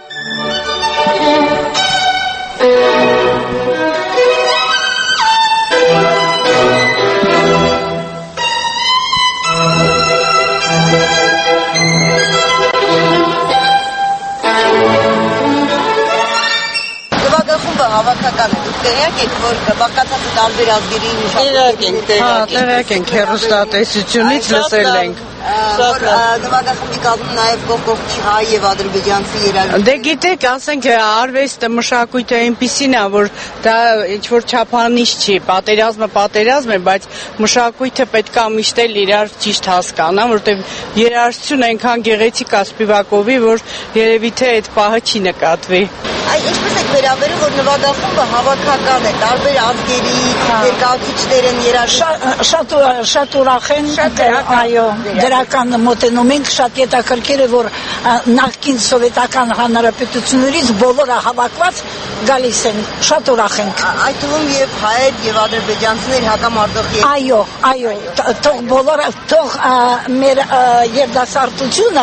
[SPEAKER 8] Հավաքական է, դուք տեղյակ եք, որ բաղկացած տարբեր ազգերի
[SPEAKER 13] տեղյակ ենք, տեղյակ ենք, հեռուստատեսությունից լսել ենք։
[SPEAKER 8] Նվագախմբի կազմում նաև կողքով հայ եւ ադրբեջանցի երաժիշտ։
[SPEAKER 13] Դե գիտեք, ասենք արվեստը, մշակույթը այնպիսին է, որ դա ինչ-որ չափանիշ չի, պատերազմը պատերազմ է, բայց մշակույթը պետք է միշտ էլ իրար ճիշտ հասկանան, որտեղ երաժշտություն այնքան գեղեցիկ է Սպիվակովի, որ երևի թե այդ պահը չի նկատվի։
[SPEAKER 8] Այ ինչպես եք վերաբերում, որ նվագախումբը հավաքական է, տարբեր ազգերի ներկայացուցիչներ են երաժիշտ։
[SPEAKER 11] Շատ շատ ուրախ են, այո, դրական մոտենում ենք, շատ հետաքրքիր է, որ նախկին սովետական հանրապետություններից բոլորը հավաքված գալիս են, շատ ուրախ ենք։
[SPEAKER 8] Այդ թվում եւ հայեր եւ ադրբեջանցիներ հակամարտող եք։
[SPEAKER 11] Այո, այո, թող բոլորը, թող մեր երդասարտությունը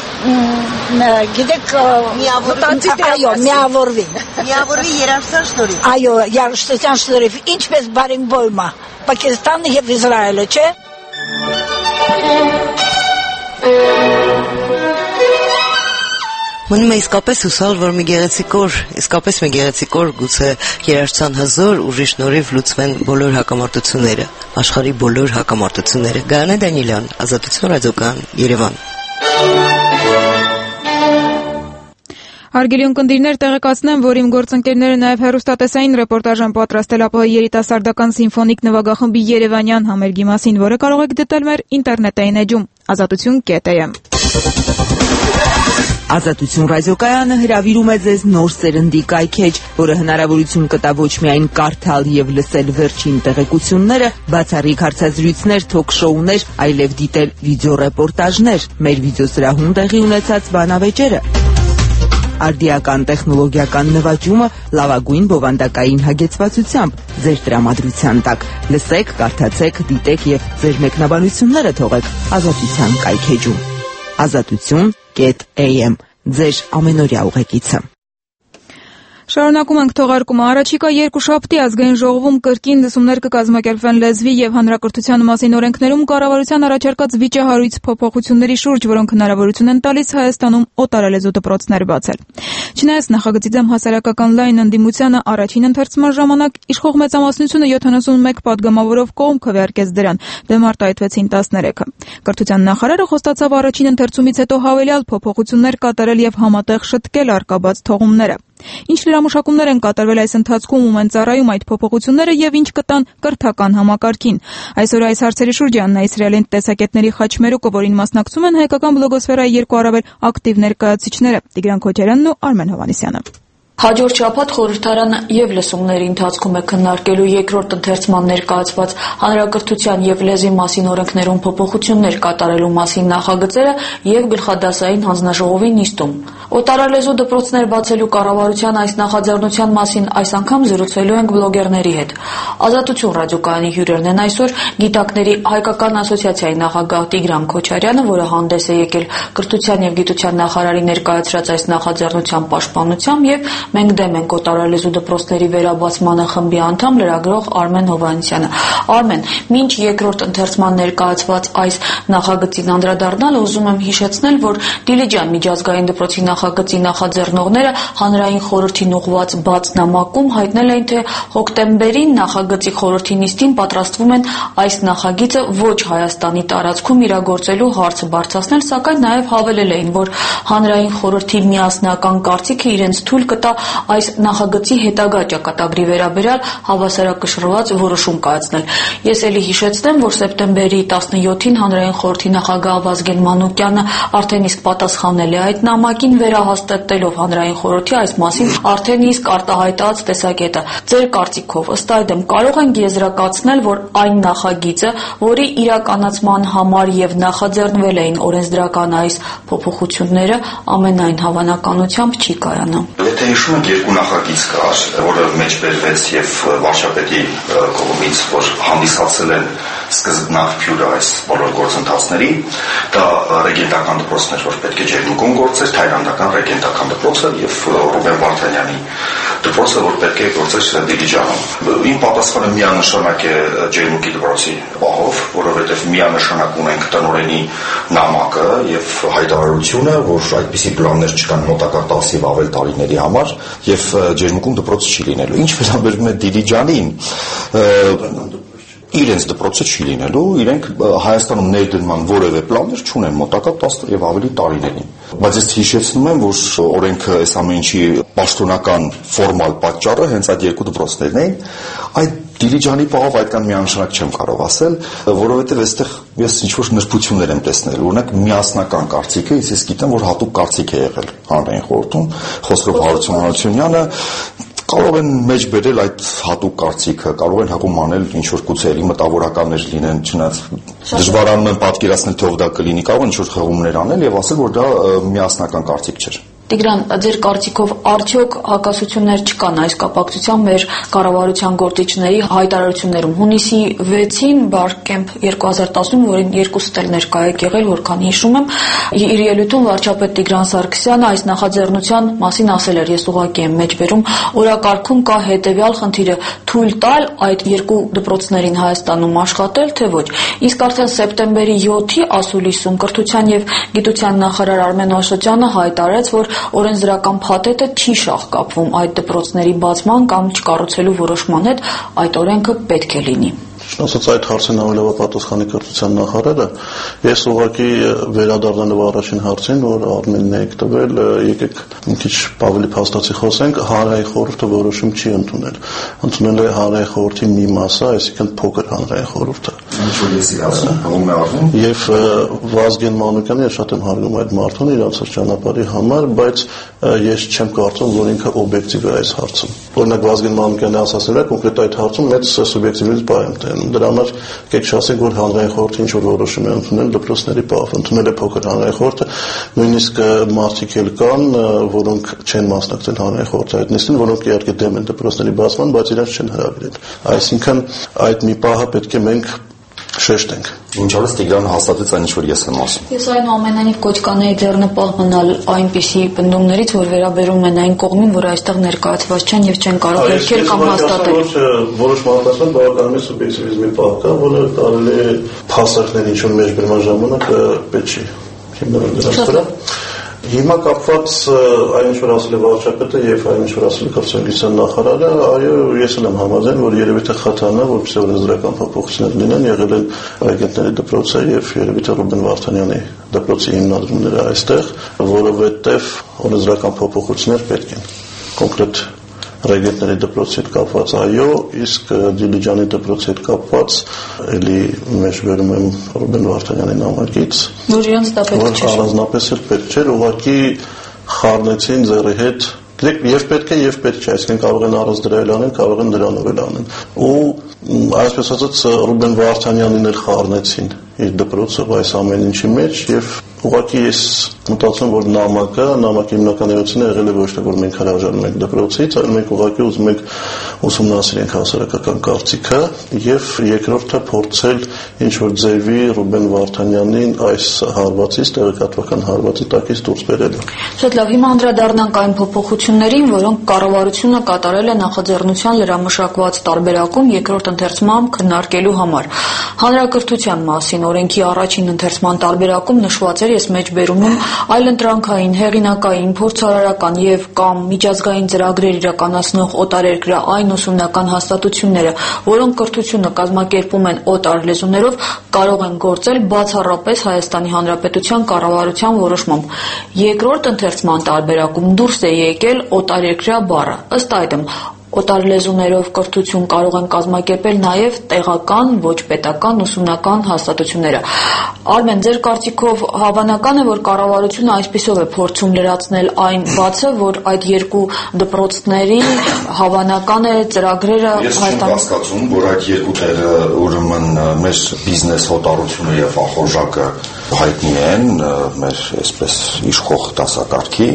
[SPEAKER 11] գիտեք այո միավորվի
[SPEAKER 8] միավորվի երաժշտության շնորհիվ
[SPEAKER 11] այո երաժշտության շնորհիվ ինչպես Բարենբոյմը Պակիստանը եւ Իսրայելը չէ
[SPEAKER 8] Մնում է իսկապես հուսալ, որ մի գեղեցիկ օր, իսկապես մի գեղեցիկ օր գուցե երաժշտության հզոր ուժի շնորհիվ լուծվեն բոլոր հակամարտությունները, աշխարհի բոլոր հակամարտությունները։ Գայանե Դանիելյան, Ազատություն ռադիոկայան, Երևան։
[SPEAKER 1] Հարգելի ունկնդիրներ, տեղեկացնեմ, որ իմ գործընկերները նաև հեռուստատեսային ռեպորտաժ են պատրաստել ԱՊՀ երիտասարդական սիմֆոնիկ նվագախմբի երևանյան համերգի մասին, որը կարող եք դիտել մեր ինտերնետային էջում ազատություն կետ է էմ։
[SPEAKER 14] Ազատություն ռադիոկայանը հրավիրում է ձեզ նոր սերնդի կայքեջ, որը հնարավորություն կտա ոչ միայն կարդալ եւ լսել վերջին տեղեկությունները, բացառիկ հարցազրույցներ, թոք-շոուներ, այլև դիտել վիդեոռեպորտաժներ, մեր վիդեոսրահում տեղի ունեցած բանավեճերը։ Արդիական տեխնոլոգիական նվաճումը լավագույն բովանդակային հագեցվածությամբ ձեր տրամադրության տակ։ Լսեք, կարդացեք, դիտեք եւ ձեր մեկնաբանությունները թողեք Ազատության կայքեջում։ Ազատություն կետ է էմ ձեր ամենօրյա ուղեկիցը։
[SPEAKER 1] Շարունակում ենք թողարկումը։ Առաջիկա երկուշաբթի ազգային ժողովում կրկին լսումներ կկազմակերպվեն լեզվի եւ հանրակրթության մասին օրենքներում կառավարության առաջարկած վիճահարույց փոփոխությունների շուրջ, որոնք հնարավորություն են տալիս Հայաստանում օտարալեզու դպրոցներ բացել։ Չնայած նախագծի դեմ հասարակական լայն ընդդիմությանը առաջին ընթերցման ժամանակ իշխող մեծամասնությունը յոթանասունմեկ պատգամավորով կողմ քվեարկեց դրան, դեմ արտահայտվեցին տասներեքը։ Կրթության նախարարը խոստացավ առաջին ընթերցումից հետո հավելյալ փոփոխություններ կատարել եւ համատեղ շտկել արկաբաց թողումները։ Ինչ լրամշակումներ են կատարվել այս ընթացքում, ում են ծառայում այդ փոփոխությունները եւ ինչ կտան կրթական համակարգին։ Այսօր այս հարցերի շուրջ աննայսրել են տեսակետների խաչմերուկը, որին մասնակցում են հայկական բլոգոսֆերայի երկու առավել ակտիվ ներկայացուցիչները՝ Տիգրան Քոչարյանն ու Արմեն Հովհաննիսյանը։
[SPEAKER 15] Հաջորդ շաբաթ խորհրդարանը եւ լսումների ընթացքում է քննարկելու երկրորդ ընթերցման ներկայացված հանրակրթության եւ լեզվի մասին օրենքներում փոփոխություններ կատարելու մասին նախագծերը եւ գլխադասային հանձնաժողովի նիստում։ Օտարալեզու դպրոցներ բացելու կառավարության այս նախաձեռնության մասին այս անգամ զրուցելու ենք բլոգերների հետ։ Ազատություն ռադիոկայանի հյուրերն են այսօր գիտակների հայկական ասոցիացիայի նախագահ Տիգրան Քոչարյանը, որը հանդես է եկել կրթության եւ գիտության նախարարի ներկայացրած այս նախաձեռնության պաշտպանությամբ, եւ մենք դեմ ենք օտարալեզու դպրոցների վերաբացմանը խմբի անդամ լրագրող Արմեն Հովհաննիսյանը։ Արմեն, մինչ երկրորդ ընթերցման ներկայացված այս նախագծին անդրադառնալ, ուզում եմ հիշեցնել, որ Դիլիջան միջազգային դպրոցի նախագծի նախաձեռնողները հանրային խորհրդին ուղղված բաց նամակում հայտնել էին, թե հոկտեմբերին նախագծի խորհրդի նիստին պատրաստվում են այս նախագիծը ոչ Հայաստանի տարածքում իրագործելու հարցը բարձրացնել, սակայն նաև հավելել էին, որ հանրային խորհրդի միասնական կարծիքը իրենց թույլ կտա այս նախագծի հետագա ճակատագրի վերաբերյալ հավասարակշռված որոշում կայացնել։ Ես ելի հիշեցնեմ, որ սեպտեմբերի տասնյոթին հանրային խորհրդի նախագահ Վազգեն Մանուկյանը արդեն իսկ պատասխանել է այդ նամակին, վերահաստատելով հանրային խորհրդի այս մասին արդեն իսկ արտահայտած տեսակետը։ Ձեր կարծիքով, ըստ այդմ, կարող ենք եզրակացնել, որ այն նախագիծը, որի իրականացման համար եւ նախաձեռնվել էին օրենսդրական այս փոփոխությունները, ամենայն հավանականությամբ չի կայանա։
[SPEAKER 16] Եթե հիշում եք, երկու նախագիծ կար, որը մեջբերվեց եւ վարչապետի կողմից, որ հանդիսացել են սկզբնաղբյուրը այս բոլոր գործընթացների, դա ռեգենտական դպրոցներ, որ պետք է ջերմուկում գործեր, թայլանդական ռեգենտական դպրոցը եւ Ռուբեն Վարդանյանի դպրոցը, որ պետք է գործեր Դիլիջանում։ Իմ պատասխանը միանշանակ է ջերմուկի դպրոցի պահով, որովհետեւ միանշանակ ունենք տնօրենի նամակը եւ հայտարարությունը, որ այդպիսի պլաններ չկան մոտակա տասը ավել տարիների համար եւ ջերմուկում դպրոց չի լինելու։ Ինչ վերաբերում է Դիլիջանին, իրենց դպրոցը չի լինելու, իրենք Հայաստանում ներդրման որևէ պլաններ չունեն մոտակա տասը եւ ավելի տարիներին։ Բայց ես հիշեցնում եմ, որ օրենքը այս ամեն ինչի պաշտոնական ֆորմալ պատճառը հենց այդ երկու դպրոցներն էին։ Այդ Դիլիջանի պահով այդքան միանշանակ չեմ կարող ասել, որովհետև այստեղ ես ինչ-որ նրբություններ եմ տեսնել։ Օրինակ միասնական կարծիքը, ես գիտեմ, որ հատուկ կարծիք է եղել հանրային խորհրդում, Խոսրով Հարությունյանը կարող են մեջ բերել այդ հատուկ կարծիքը, կարող են հակում անել ինչ-որ գուցե էլի մտավորականներ լինեն, չնայած դժվարանում եմ պատկերացնել, թե ով դա կլինի, կարող են ինչ-որ խաղումներ անել եւ ասել, որ դա միասնական կարծիք չէր։
[SPEAKER 15] Տիգրան, ձեր կարծիքով արդյոք հակասություններ չկան այս կապակցությամբ մեր կառավարության գործիչների հայտարարություններում։ Հունիսի վեցին Բարքեմփ երկու հազար տասնում, որին երկուստ էլ ներկա եք եղել, որքան հիշում եմ, իր ելույթում վարչապետ Տիգրան Սարգսյանը այս նախաձեռնության մասին ասել էր, ես ուղղակի եմ մեջբերում, օրակարգում կա հետեւյալ խնդիրը՝ թույլ տալ այդ երկու դպրոցներին Հայաստանում աշխատել, թե ոչ։ Իսկ արդեն սեպտեմբերի յոթի ասուլիսում կրթության եւ գիտության նախարար Արմեն Աշոտյանը հայտարարեց, որ օրենսդրական փաթեթը չի շահկապվում այդ դպրոցների բացման կամ չկառուցելու որոշման հետ, այդ օրենքը պետք է լինի։
[SPEAKER 17] Չնայած այդ հարցին ավելի պատասխանի կրթության նախարարը, ես ուղղակի վերադառնալով առաջին հարցին, որ Արմենն եք տվել, եկեք մի քիչ ավելի փաստացի խոսենք, հանրային խորհուրդը որոշում չի ընդունել։ Ընդունել է հանրային խորհրդի մի մասը, այսինքն փոքր հանրային խորհուրդը։ Ինչ-որ ես իրացում, ողում է արվում։ Եվ Վազգեն Մանուկյանը, ես շատ եմ հարգում այդ մարդուն իր անցած ճանապարհի համար, բայց ես չեմ կարծում, որ ինքը օբյեկտիվ է այս հարցում։ Օրինակ Վազգեն Մանուկյանը ասացել է, կոնկրետ այդ հարցում մեծ սուբյեկտիվից բայ եմ տենում։ Դրա համար կեք չասենք, որ հանրային խորհուրդը ինչ-որ որոշում է ընդունել դպրոցների պահով, ընդունել է փոքր հանրային խորհուրդը, նույնիսկ մարդիկ էլ կան, որոնք չեն մասնակցել հանրային խորհրդի այդ նիստին, որոնք իհարկե դեմ են դպրոցների բացման, բայց իրենց չեն հրավիրել։ Այսինքն այդ մի պահը պետք է մենք շեշտենք։ Ինչ արած Տիգրանը հաստատեց այն, ինչ որ ես եմ ասում։ Ես
[SPEAKER 15] այնուամենայնիվ կոչ կանեի ձեռնպահ մնալ այնպիսի պնդումներից, որ վերաբերում են այն կողմին, որ այստեղ ներկայացված չեն եւ չեն կարող երկել կամ հաստատել։
[SPEAKER 17] Որոշ մարդասան բավականին սուբյեկտիվիզմի պահ կա, որը կարելի է փաստարկներ ինչ որ մեջբերման ժամանակ պետք չի հիմնվել դրանց վրա։ Հիմա կապված այն ինչ որ ասել է վարչապետը եւ այն ինչ որ ասել է կրթության նախարարը, այո, ես էլ եմ համաձայն, որ երևի թե խաթանա, որպեսզի օրենսդրական փոփոխություններ լինեն, եղել են ռեգենտների դպրոցը եւ երևի թե Ռուբեն Վարդանյանի դպրոցի հիմնադրումները այստեղ, որովհետեւ օրենսդրական փոփոխություններ պետք են։ կոնկրետ ռեգետների դպրոցի հետ կապված այո, իսկ Դիլիջանի դպրոցի հետ կապված էլի մեջբերում եմ Ռուբեն Վարդանյանի նամակից,
[SPEAKER 15] որ իրենց դա պետք չէ,
[SPEAKER 17] որ առանձնապես էլ պետք չէր, ուղղակի խառնեցին ձեռի հետ, եւ պետք է եւ պետք չէ, այսինքն կարող են առանց դրա էլ անեն, կարող են դրանով էլ անեն, ու այսպես ասած Ռուբեն Վարդանյանին էլ խառնեցին իր դպրոցը այս ամեն ինչի մեջ եւ ուղղակի ես մտածում որ նամակը, նամակի հիմնական էությունը եղել է ոչ թե որ մենք հրաժարվում ենք դպրոցից, այլ մենք ուղղակի ուզում ենք ուսումնասիրենք հասարակական կարծիքը եւ երկրորդը փորձել ինչ որ ձևի Ռուբեն Վարդանյանին այս հարվածից, տեղեկատվական հարվածի տակից դուրս բերել։
[SPEAKER 15] Շատ լավ, հիմա անդրադառնանք այն փոփոխություններին, որոնք կառավարությունը կատարել է նախաձեռնության լրամշակված տարբերակում երկրորդ ընթերցման քննարկելու համար։ Հանրակրթության մասին օրենքի առաջին ընթերցման տարբերակում նշված էր ես մեջբերումում այլընտրանքային, հեղինակային, փորձարարական եւ կամ միջազգային ծրագրեր իրականացնող օտարերկրյա այն ուսումնական հաստատությունները, որոնք կրթությունը կազմակերպում են օտար լեզուներով, կարող են գործել բացառապես Հայաստանի Հանրապետության կառավարության որոշմամբ։ Երկրորդ ընթերցման տարբերակում դուրս է եկել օտարերկրյա բառը։ Ըստ այդմ օտար լեզուներով կրթություն կարող են կազմակերպել նաև տեղական, ոչ պետական ուսումնական հաստատությունները։ Արմեն, ձեր կարծիքով հավանական է, որ կառավարությունը այսպիսով է փորձում լրացնել այն բացը, որ այդ երկու դպրոցների հավանական է ծրագրերը
[SPEAKER 16] Ես չեմ հասկացում, որ այդ երկու տեղը ուրեմն մեր բիզնես հոտարությունը եւ ախորժակը հայտնի են մեր այսպես իշխող դասակարգի,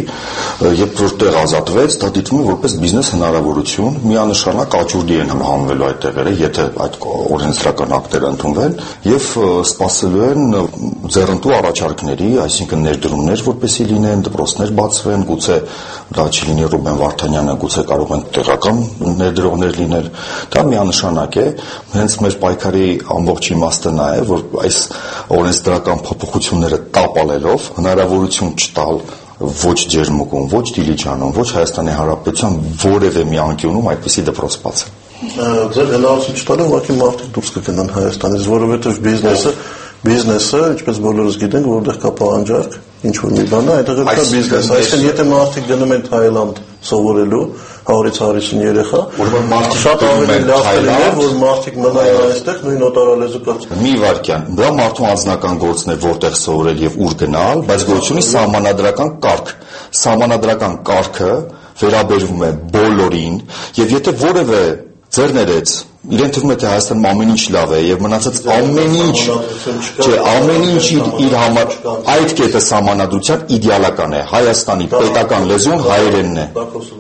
[SPEAKER 16] երբ որ տեղ ազատվեց, դա դիտվում է որպես բիզնես հնարավորություն, միանշանակ աճուրդի են հանվելու այդ տեղերը, եթե այդ օրենսդրական ակտերը ընդունվեն եւ սպասելու են ձեռնտու առաջարկների, այսինքն ներդրումներ, որպեսզի լինեն, դպրոցներ բացվեն, գուցե դա չլինի Ռուբեն Վարդանյանը, գուցե կարող են տեղական ներդրողներ լինել, դա միանշանակ է, հենց մեր պայքարի ամբողջ իմաստը նա է, որ այս օրենսդրական փոփոխությունները տապալելով հնարավորություն չտալ ոչ Ջերմուկում, ոչ Դիլիջանում, ոչ Հայաստանի Հանրապետության որևէ մի անկյունում այդպիսի դպրոց բացել։
[SPEAKER 17] Ձեր հնարավորություն չտալով ուղղակի մարդիկ դուրս կգնան Հայաստանից, որովհետև բիզնեսը Բիզնեսը, ինչպես բոլորս գիտենք, որտեղ կա պահանջարկ, ինչ որ մի բան է, այդտեղ կա բիզնես։ Այսինքն, եթե մարդիկ գնում են Թայլանդ սովորելու, հարյուրից հարյուր երեխա, շատ ավելի լավ կլիներ, որ մարդիկ մնային այստեղ նույն օտարալեզու կրթություն։
[SPEAKER 16] Մի վարքյան, դա մարդու անձնական գործն է, որտեղ սովորել եւ ուր գնալ, բայց գործ ունի սահմանադրական կարգ։ Սահմանադրական կարգը վերաբերվում է բոլորին, եւ եթե որևէ ձեռներեց իրեն թվում է թե Հայաստանում ամեն ինչ լավ է եւ մնացած ամեն ինչ չէ, ամեն ինչ իր, իր համար այդ կետը սահմանադրության իդեալական է։ Հայաստանի պետական լեզուն հայերենն է։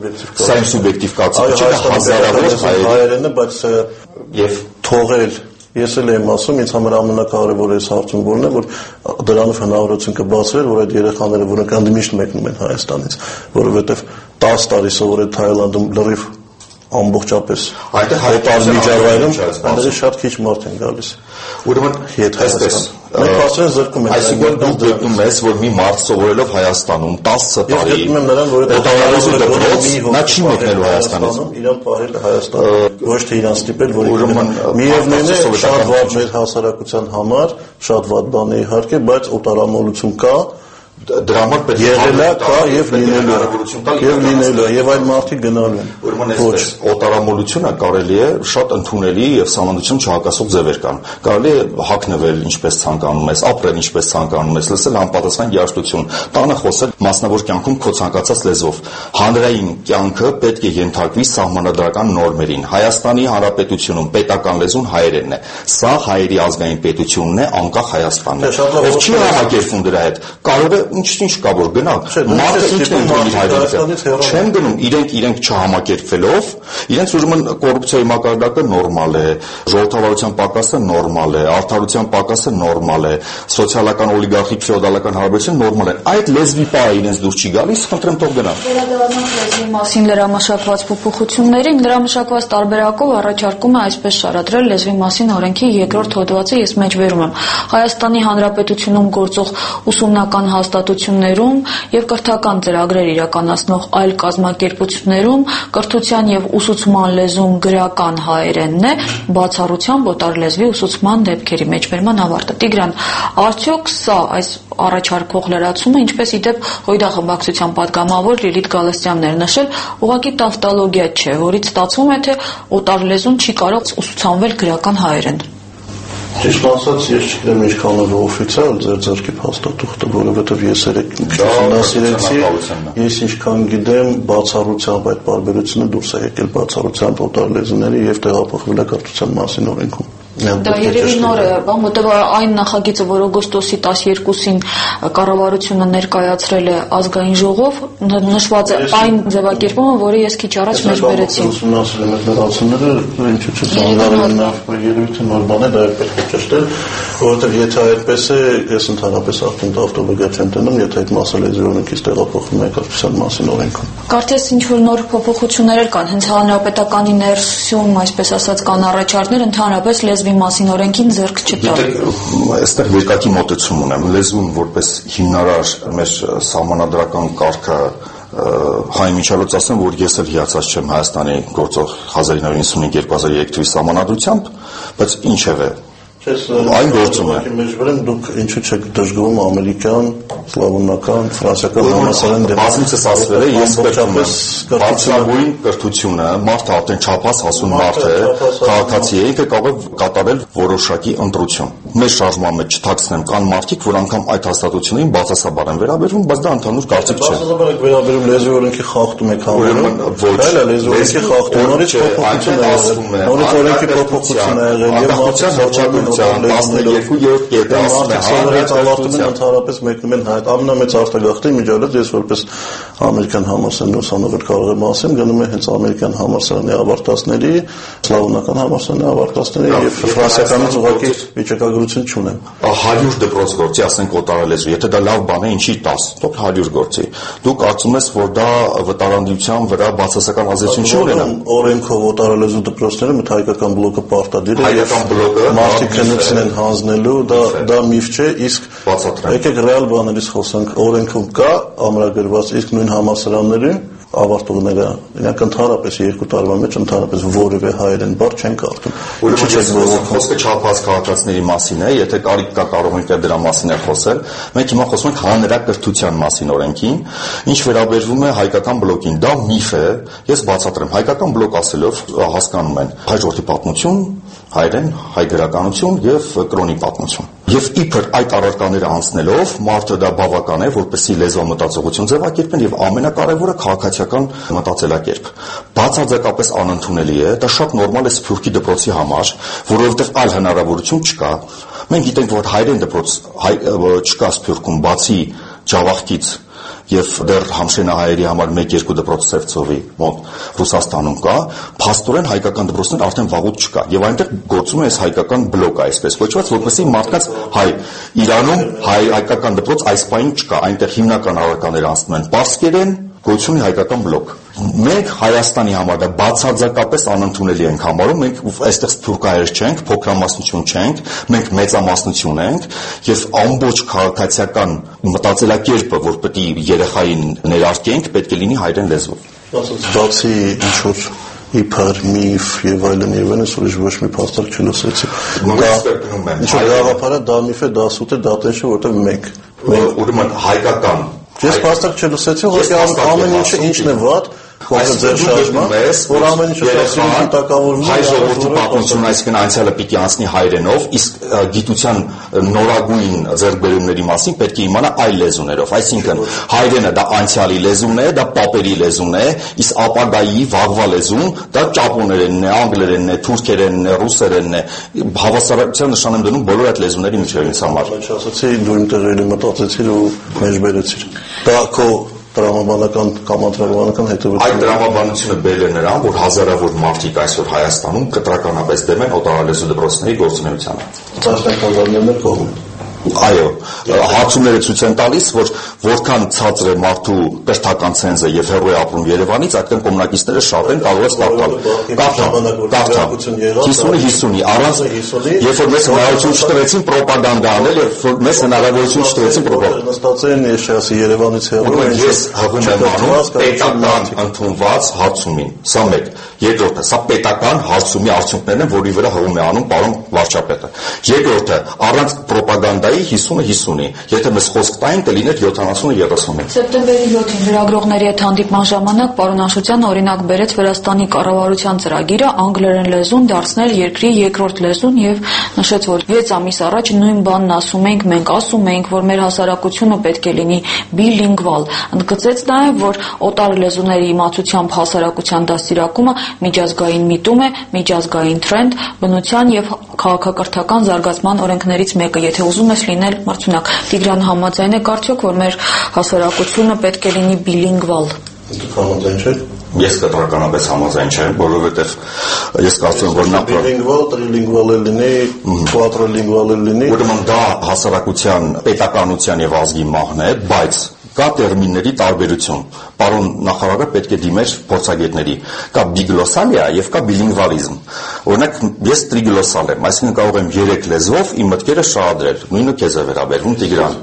[SPEAKER 16] Սա իմ սուբյեկտիվ կարծիքը չէ, հազարավոր
[SPEAKER 17] հայերենն է, բայց եւ թողել Ես էլ եմ ասում, ինձ համար ամենակարևորը այս հարցում որն է, որ դրանով հնարավորություն կբացվեր, որ այդ երեխաները, որոնք ընդմիշտ մեկնում են Հայաստանից, որովհետեւ տասը տարի սովորել Թայլանդում լրիվ ամբողջապես հայտարար միջավայրում այնտեղ շատ քիչ մարդ են գալիս։
[SPEAKER 16] Ուրեմն
[SPEAKER 17] եթե այսպես մենք ասեն զրկում են։
[SPEAKER 16] Այսինքն դու գտնում ես, որ մի մարդ սովորելով Հայաստանում տասը տարի
[SPEAKER 17] գտնում եմ նրան, որ
[SPEAKER 16] օտարալեզու դպրոց, նա չի մեկնելու Հայաստանից։
[SPEAKER 17] Իրան պահել Հայաստան, ոչ թե իրան ստիպել, որ ուրեմն միևնույն է շատ վատ մեր հասարակության համար, շատ վատ բան է իհարկե, բայց օտարամոլություն կա
[SPEAKER 16] դրա համար պետք է
[SPEAKER 17] եղել է կա եւ լինելու եւ լինելու եւ այլ մարդիկ գնալու են։
[SPEAKER 16] Ուրեմն այսպես օտարամոլությունը կարելի է շատ ընդունելի եւ սահմանադրություն չհակասող ձևեր կան։ Կարելի է հագնվել ինչպես ցանկանում ես, ապրել ինչպես ցանկանում ես, լսել համապատասխան երաժշտություն, տանը խոսել մասնավոր կյանքում քո ցանկացած լեզվով։ Հանրային կյանքը պետք է ենթարկվի սահմանադրական նորմերին։ Հայաստանի Հանրապետությունում պետական լեզուն հայերենն է։ Սա հայերի ազգային պետությունն է անկախ Հայաստանի։ Ով չի համակերպվում դրա հետ, կարող է ինչ-ինչ կա որ գնալ, մարդը ինքն է իր հայրենիքը։ Չեն գնում, իրենք իրենք չհամակերպվելով, իրենց ուրեմն կոռուպցիայի մակարդակը նորմալ է, ժողովրդավարության պակասը նորմալ է, արդարության պակասը նորմալ է, սոցիալական օլիգարխիկ ֆեոդալական հարաբերությունը նորմալ են։ Այդ լեզվի պահը իրենց դուր չի գալիս, խնդրեմ թող գնա։
[SPEAKER 15] Վերադառնանք լեզվի մասին լրամշակված փոփոխություններին, լրամշակված տարբերակով առաջարկում է այսպես շարադրել լեզվի մասին օրենքի երկրորդ հոդվածը, ես մեջբերում եմ։ Հայաստանի Հանրապետությունում գործող ուսումնական հաստատությունները հաստատություններում եւ կրթական ծրագրեր իրականացնող այլ կազմակերպություններում կրթության եւ ուսուցման լեզուն գրական հայերենն է, բացառությամբ օտարլեզվի ուսուցման դեպքերի մեջբերման ավարտը։ Տիգրան, արդյոք սա այս առաջարկող լրացումը, ինչպես իդեպ Հույդա խմբակցության պատգամավոր Լիլիթ Գալստյանն էր նշել, ուղղակի տավտալոգիա չէ, որից ստացվում է, թե օտարլեզուն չի կարող ուսուցանվել գրական հայերեն։
[SPEAKER 17] Ճիշտ ասած, ես չգիտեմ ինչքան է օֆիցիալ ձեր ձեռքի փաստաթուղթը, որովհետև ես երեք ուսումնասիրեցի, ես ինչքան գիտեմ, բացառությամբ այդ պարբերությունը դուրս է եկել բացառությամբ օտարլեզուների եւ տեղափոխվել է կրթության մասին օրենքում։
[SPEAKER 15] Դա երևի նոր է, բան, որտեղ այն նախագիծը, որ օգոստոսի տասներկուսին կառավարությունը ներկայացրել է ազգային ժողով, նշված է այն ձևակերպումը, որը ես քիչ առաջ մեջբերեցի։
[SPEAKER 17] Ուսումնասիրել եք լրացումները, ինչու՞ չէ, ծանրարարն երևի թե նոր բան է, դա է պետք է ճշտել, որովհետև եթե այդպես է, ես ընդհանրապես արդեն տավտոլոգիա չեմ տնում, եթե այդ մասալեզու օրենքից տեղափոխվում է կրթության մասին օրենքում։
[SPEAKER 15] Կարծես ինչ որ նոր փոփոխություններ կան, հենց հանրապետականի ներսում, այսպես ասած, կան առաջարկներ, ընդհանրապես լեզվի մասին օրենքին ձեռք չտալ։
[SPEAKER 16] Այստեղ երկակի մոտեցում ունեմ, լեզուն որպես հիմնարար մեր սահմանադրական կարգը հայ միջալոց ասեմ, որ ես էլ հիացած չեմ Հայաստանի գործող հազար ինը հինգ իննսուն երկու հազար երեք թվականի սահմանադրությամբ, բայց ինչևէ այն գործում է։
[SPEAKER 17] Մեջբերեմ դուք ինչու՞ չեք դժգոհում ամերիկյան, սլավոնական, ֆրանսիական համալսարան դեմ։
[SPEAKER 16] Բազմիցս ասվել է, ես կրթում եմ բարձրագույն կրթությունը, մարդը արդեն չափած հասուն մարդ է, քաղաքացի է, ինքը կարող է կատարել որոշակի ընտրություն։ Մեր շարժման մեջ չթաքցնեմ, կան մարդիկ, որ անգամ այդ հաստատություններին բացասաբար են վերաբերվում, բայց դա ընդհանուր կարծիք չէ։
[SPEAKER 17] Բացասաբար եք վերաբերում լեզվի օրենքի խախտում եք համարում։ Այլ է լեզվի օրենքի խախտում, նորից փոփոխություն է եղել։ Նորից օրենքի փոփոխություն է եղել եւ մարդիկ
[SPEAKER 16] տասներկու-րդ կետը ասում է
[SPEAKER 17] հանրային ավարտում են ընդհանրապես մեկնում են հայտ ամենամեծ արտագաղթի միջալոց ես որպես ամերիկյան համալսարանի ուսանող կարող եմ ասեմ գնում է հենց ամերիկյան համալսարանի ավարտածների սլավոնական համալսարանի ավարտածների եւ ֆրանսիականից ուղղակի վիճակագրություն չունեմ
[SPEAKER 16] հարյուր դպրոց գործի ասենք օտարալեզու եթե դա լավ բան է ինչի տաս թող հարյուր գործի դու կարծում ես որ դա վտարանդության վրա բացասական ազդեցություն չի ունենա
[SPEAKER 17] օրենքով օտարալեզու դպրոցները մտ հայկական բլոկը պարտադիր է
[SPEAKER 16] հայկական բլոկը
[SPEAKER 17] մարդիկ քննություն են հանձնելու դա դա միֆ չէ իսկ եկեք ռեալ բաներից խոսանք օրենքում կա ամրագրված իսկ նույն համալսարաններին ավարտողները իրենք ընդհանրապես երկու տարվա մեջ ընդհանրապես որևէ հայերեն բառ չեն կարդում։
[SPEAKER 16] Ուրեմն ես խոսքը չափած քաղաքացիների մասին է, եթե կարիք կա կարող ենք դրա մասին խոսել։ Մենք հիմա խոսում ենք հանրակրթության մասին օրենքին, ինչ վերաբերվում է հայկական բլոկին, դա միֆ է, ես բացատրեմ։ Հայկական բլոկ ասելով հասկանում են հայ ժողովրդի պատմություն, հայերեն, հայ գրականություն եւ կրոնի պատմություն։ Եվ իբր այդ առարկաները անցնելով մարդը դա բավական է, որպեսզի լեզվա մտածողություն ձևակերպեն եւ ամենակարևորը քաղաքացիական մտածելակերպ։ Բացարձակապես անընդունելի է, դա շատ նորմալ է Սփյուռքի դպրոցի համար, որովհետեւ այլ հնարավորություն չկա։ Մենք գիտենք, որ հայերեն դպրոց հայ, չկա Սփյուռքում, բացի Ջավախքից եւ դեռ համշենահայերի համար մեկ-երկու դպրոց Սևծովի մոտ Ռուսաստանում կա, փաստորեն հայկական դպրոցներ արդեն վաղուց չկա եւ այնտեղ գործում է այս հայկական բլոկը այսպես կոչված, որպեսզի մարդկանց հայ Իրանում հայ հայկական դպրոց այս պայն չկա, այնտեղ հիմնական առարկաները անցնում են պարսկերեն, գոյություն ունի հայկական բլոկ։ Մենք Հայաստանի համար դա բացարձակապես անընդունելի ենք համարում, մենք այստեղ սփյուռքահայեր չենք, փոքրամասնություն չենք, մենք մեծամասնություն ենք եւ ամբողջ քաղաքացիական մտածելակերպը, որ պետք է երեխային ներարկենք, պետք է լինի հայերեն լեզվով։
[SPEAKER 17] Ասած բացի ինչ որ իբր միֆ եւ այլն եւ այլն ուրիշ ոչ մի փաստարկ չլսեցի։ Դա ինչ որ գաղափարը դա միֆ է, դա սուտ է, դա տես է, որտեղ մենք
[SPEAKER 16] ուրեմն հայկական
[SPEAKER 17] Ես փաստարկ չլսեցի, որ ամեն ինչը ինչն է վատ, խոսքը ձեր շարժման, որ ամեն ինչը սասիրի տակավորվում է։
[SPEAKER 16] Հայ ժողովրդի պատմությունը, այսինքն անցյալը պիտի անցնի հայերենով, իսկ գիտության նորագույն ձեռքբերումների մասին պետք է իմանա այլ լեզուներով, այսինքն հայերենը դա անցյալի լեզուն է, դա պապերի լեզուն է, իսկ ապագայի վաղվա լեզուն դա ճապոներենն է, անգլերենն է, թուրքերենն է, ռուսերենն է, հավասարության նշան եմ դնում բոլոր այդ լեզուների միջև ինձ համար։
[SPEAKER 17] Ինչ ասացի, դու իմ տեղերի մտածեցիր ու մեջբերեցիր։ Դա քո տրամաբանական կամ տրամաբանական հետևություն։
[SPEAKER 16] Այդ տրամաբանությունը բերել է նրան, որ հազարավոր մարդիկ այսօր Հայաստանում կտրականապես դեմ են օտարալեզու դպրոցների գործունեությանը։
[SPEAKER 17] Տասնյակ հազարներն էլ կողմ են։
[SPEAKER 16] Այո, հարցումները ցույց են տալիս, որ որքան ցածր է մարդու կրթական ցենզը եւ հեռու է ապրում Երևանից, այդքան կոմունակիստները շատ են կարող է ստարտալ։ հիսունը հիսունի առանց երբ որ մեզ հնարավորություն չտվեցին պրոպագանդա անել եւ որ մեզ հնարավորություն չտվեցին պրոպագանդա
[SPEAKER 17] նստած են ես չասի Երևանից հեռու են
[SPEAKER 16] ես հղում եմ անում պետական ընդունված հարցումին, սա մեկ։ Երկրորդը, սա պետական հարցումի արդյունքներն են, որի վրա հղում է անում պարոն վարչապետը։ Երկրորդը, առանց պրոպագանդայի հիսունը հիսունի, եթե մեզ խոսք տային կլիներ յոթանասունը երեսունի։
[SPEAKER 15] Սեպտեմբերի յոթին լրագրողների հետ հանդիպման ժամանակ պարոն Աշոտյանը օրինակ բերեց Վրաստանի կառավարության ծրագիրը անգլերեն լեզուն դարձնել երկրի երկրորդ լեզուն եւ նշեց, որ վեց ամիս առաջ նույն բանն ասում ենք, մենք ասում ենք, որ մեր հասարակությունը պետք է լինի բիլինգվալ։ Ընդգծեց նաեւ, որ օտար լեզուների իմացությամբ հասարակության դաստիարակումը միջազգային միտում է, միջազգային թրենդ, բնության եւ քաղաքակրթական զարգացման օրենքներից մեկը, եթե ուզում ես լինել մրցունակ։ Տիգրան համաձայն է արդյոք, որ մեր հասարակությունը պետք է լինի բիլինգվալ։
[SPEAKER 17] Համաձայն չէ։
[SPEAKER 16] Ես կտրականապես համաձայն չեմ, որովհետև ես կարծում եմ, որ նա
[SPEAKER 17] բիլինգվալ, տրիլինգվալ լինի, կվատրիլինգվալ լինի,
[SPEAKER 16] ուրեմն դա հասարակության, պետականության եւ ազգի մահն է, բայց կա տերմինների տարբերություն։ Պարոն նախարարը պետք է դիմեր փորձագետների։ Կա բիգլոսալիա եւ կա բիլինգվալիզմ։ Օրինակ ես տրիգլոսալ եմ, այսինքն կարող եմ երեք լեզվով իմ մտքերը շարադրել։ Նույնը քեզ է վերաբերվում, Տիգրան։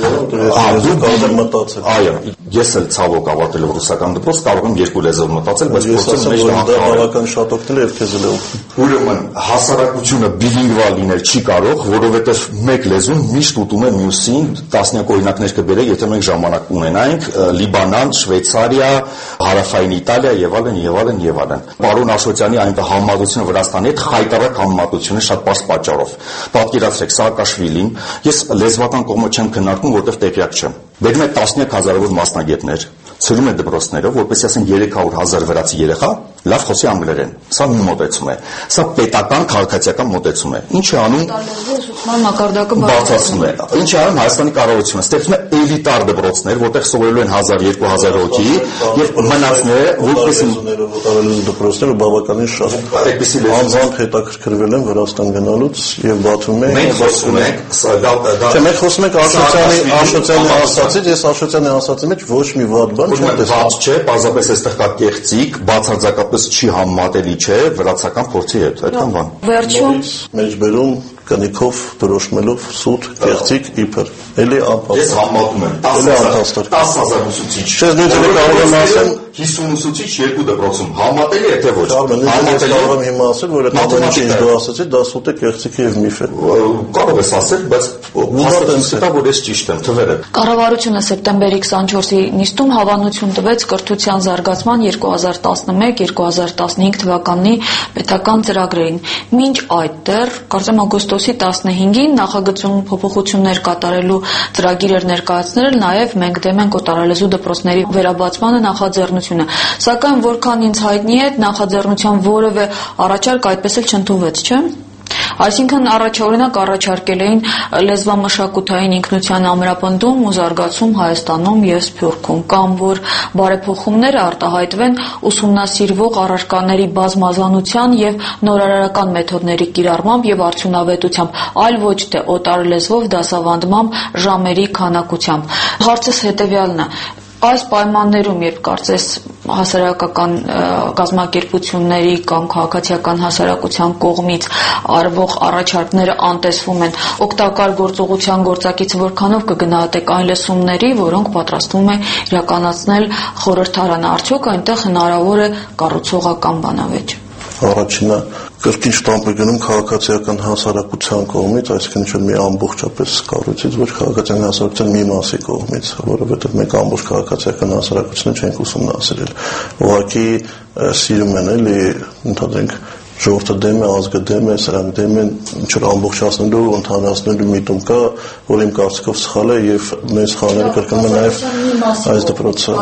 [SPEAKER 16] Այո, ես էլ ցավոք ավարտելով ռուսական դպրոց կարող եմ երկու լեզվով մտածել, բայց փորձել մեջ
[SPEAKER 17] դա բավական շատ օգնել է եւ քեզ էլ օգնել։
[SPEAKER 16] Ուրեմն հասարակությունը բիլինգվալ լինել չի կարող, որովհետեւ մեկ լեզուն միշտ ուտում է մյուսին, տասնյակ օրինակներ կբերեք, եթե մենք ժամանակ ունենայինք Լիբանան, Շվեյցարիա, Հարավային Իտալիա եւ այլն եւ այլն եւ այլն։ Պարոն Աշոտյանի այն համեմատությունը Վրաստանի հետ խայտարակ համեմատություն է շատ պարզ պատճառով։ Պատկերացրեք Սաակաշվիլին, ես լեզվական կողմը չեմ քննարկում, որտեղ տեղյակ չեմ։ Բերում է տասնյակ հազարավոր մասնագետներ, ցրում է դպրոցներով, որպեսզի ասեն երեք հարյուր հազար վրացի երեխա լավ խոսի անգլերեն։ Սա մի մոտեցում է։ Սա պետական քաղաքացիական մոտեցում է։ Ինչ է անում։
[SPEAKER 15] Մակարդակը
[SPEAKER 16] բարձրացնում է։ Ինչ է անում Հայաստանի կառավարությունը։ Ստեղծում է էլիտար դպրոցներ, որտեղ սովորելու են հազար երկու հազար հոգի եւ մնացները որպեսզի
[SPEAKER 17] դպրոցները բավականին շատ
[SPEAKER 16] այդպեսի
[SPEAKER 17] անձամբ հետաքրքրվել են Վրաստան գնալուց եւ բացում են։
[SPEAKER 16] Մենք խոսում ենք,
[SPEAKER 17] Չէ, մենք խոսում ենք Աշոտյանի Աշոտյանի ասածից, ես Աշոտյանի ասածի մեջ ոչ մի վատ բան չեմ տեսել։
[SPEAKER 16] Ված չէ, բազապես այստեղ կա կեղծիք, բացարձակապես չի համատելի չէ վրացական փորձի հետ, այդքան բան։
[SPEAKER 15] Վերջում
[SPEAKER 17] մեջբերում կնիքով դրոշմելով սուտ կեղծիք իբր էլի անփափ
[SPEAKER 16] ես համատում եմ տասը հազար ուսուցիչ
[SPEAKER 17] չես նույնիսկ կարող եմ ասել
[SPEAKER 16] հիսուն ուսուցիչ երկու դպրոցում համատելի է թե ոչ
[SPEAKER 17] համատելի կարող եմ հիմա ասել որ այդ ամենը ինչ դու ասացի դա սուտ է կեղծիք եւ միֆ է
[SPEAKER 16] կարող ես ասել բայց հաստատա որ ես ճիշտ եմ թվերը
[SPEAKER 15] կառավարությունը սեպտեմբերի քսանչորսի նիստում հավանություն տվեց կրթության զարգացման երկու հազար տասնմեկ երկու հազար տասնհինգ թվականի պետական ծրագրերին մինչ այդ դեռ կարծեմ օգոստոսի տասնհինգին նախագծում փոփոխություններ կատարելու ծրագիր էր ներկայացնել նաև մենք դեմ ենք օտարալեզու դպրոցների վերաբացմանը նախաձեռնությունը սակայն որքան ինձ հայտնի է նախաձեռնության որևէ առաջարկ այդպես էլ չընդունվեց չէ Այսինքն առաջօրինակ առաջարկել էին լեզվամշակութային ինքնության ամրապնդում ու զարգացում Հայաստանում եւ Սփյուռքում կամ որ բարեփոխումները արտահայտվեն ուսումնասիրվող առարկաների բազմազանության եւ նորարարական մեթոդների կիրառմամբ եւ արդյունավետությամբ, այլ ոչ թե օտար լեզվով դասավանդմամբ ժամերի քանակությամբ։ Հարցս հետեւյալն է Այս պայմաններում, երբ կարծես հասարակական կազմակերպությունների կամ քաղաքացիական հասարակության կողմից արվող առաջարկները անտեսվում են, օգտակար գործողության գործակից որքանով կգնահատեք այն լսումների, որոնք պատրաստվում է իրականացնել խորհրդարանը, արդյոք այնտեղ հնարավոր է կառուցողական բանավեճ։
[SPEAKER 17] Առաջինը կրկին շտամպ է գնում քաղաքացիական հասարակության կողմից, այսինքն չէ մի ամբողջապես կառույցից, ոչ քաղաքացիական հասարակության մի մասի կողմից, որովհետև մենք ամբողջ քաղաքացիական հասարակությունը չենք ուսումնասիրել։ Ուղղակի սիրում են էլի, ընդհանրենք ժողովուրդը դեմ է, ազգը դեմ է, սրանք դեմ են, ինչ-որ ամբողջացնելու, ընդհանրացնելու միտում կա, որ իմ կարծիքով սխալ է եւ մեծ խաղները կրկնում են նաեւ այս դպրոցը։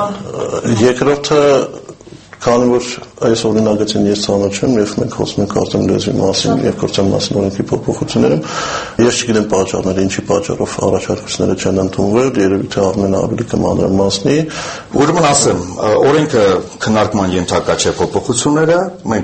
[SPEAKER 17] Երկրորդը Քանի որ այս օրինագծին ես ծանոթ չեմ եւ մենք խոսում ենք արդեն լեզվի մասին եւ կրթության մասին օրենքի փոփոխություններում, ես չգիտեմ պատճառները, ինչի պատճառով առաջարկությունները չեն ընդունվել, երևի թե ամենաավելի կմանրամասնի,
[SPEAKER 16] ուրեմն ասեմ, օրենքը քննարկման ենթակա չէ փոփոխությունները, մենք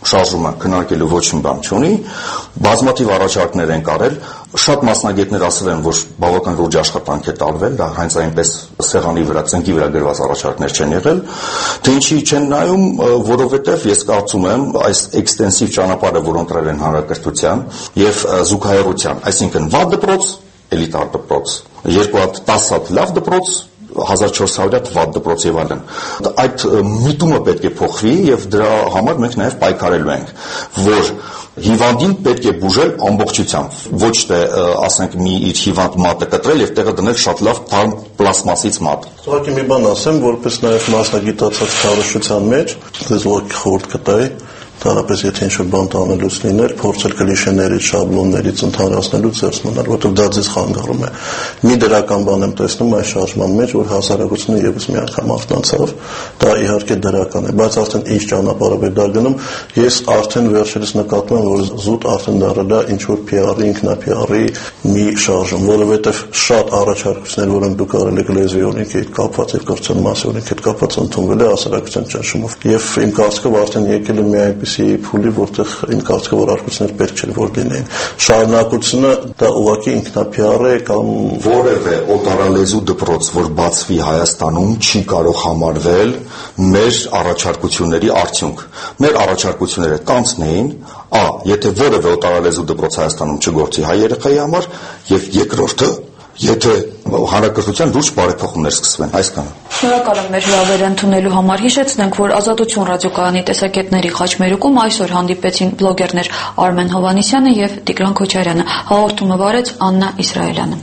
[SPEAKER 16] շարժումը քննարկելու ոչ մի բան չունի, բազմաթիվ առաջարկներ են կարել, շատ մասնագետներ ասել են, որ բավական լուրջ աշխատանք է տարվել, դա հենց այնպես սեղանի վրա, ծնկի վրա գրված առաջարկներ չեն եղել, թե ինչի չեն նայում, որովհետև ես կարծում եմ այս էքստենսիվ ճանապարհը, որ ընտրել են հանրակրթության եւ զուգահեռության, այսինքն վատ դպրոց, էլիտար դպրոց, երկու հատ տասը հատ լավ դպրոց, հազար չորս հարյուր վատ դպրոց եւ այլն։ Այդ միտումը պետք է փոխվի եւ դրա համար մենք նաեւ պայքարելու ենք, որ հիվանդին պետք է բուժել ամբողջությամբ, ոչ թե ասենք մի իր հիվանդ մատը կտրել եւ տեղը դնել շատ լավ թարմ պլաստմասից մատ։
[SPEAKER 17] Ուղղակի մի բան ասեմ, որպես նաեւ մասնագիտացած քարոշչության մեջ, դες ուղղակի խորտ կտայի Տարապես եթե ինչ-որ բան տանելուց լիներ, փորձել կլիշեներից, շաբլոններից ընդհանրացնելուց ձեռս մնալ, որովհետև դա ձեզ խանգարում է։ Մի դրական բան եմ տեսնում այս շարժման մեջ, որ հասարակությունը եւս մի անգամ արթնացավ, դա իհարկե դրական է, բայց արդեն ինչ ճանապարհով է դա գնում, ես արդեն վերջերս նկատում եմ, որ զուտ արդեն դառել է ինչ-որ P R-ի, ինքնա-P R-ի մի շարժում, որովհետև շատ առաջարկություններ, որոնք դուք արել եք լեզվի օրենքի հետ կապված եւ կրթության մասի օրենքի հետ կապված ընդունվել է հասարակության ճնշումով։ Եվ իմ կարծիքով արդեն եկել է մի այնպիսի փուլի, որտեղ իմ կարծիքով որ արկություններ պետք չէ որ լինեին։ Շարունակությունը դա ուղղակի ինքնա-P R է կամ
[SPEAKER 16] որևէ օտարալեզու դպրոց, որ բացվի Հայաստանում, չի կարող համարվել մեր առաջարկությունների արդյունք։ Մեր առաջարկությունները կանցնեին Ա. Եթե որևէ օտարալեզու դպրոց Հայաստանում չգործի հայ երեխայի համար, եւ երկրորդը, եթե հանրակրթության լուրջ բարեփոխումներ սկսվեն, այսքանը։
[SPEAKER 15] Շնորհակալ եմ մեր հրավերը ընդունելու համար։ Հիշեցնենք, որ Ազատություն ռադիոկայանի տեսակետների խաչմերուկում այսօր հանդիպեցին բլոգերներ Արմեն Հովհաննիսյանը եւ Տիգրան Քոչարյանը։ Հաղորդումը վարեց Աննա Իսրայելյանը։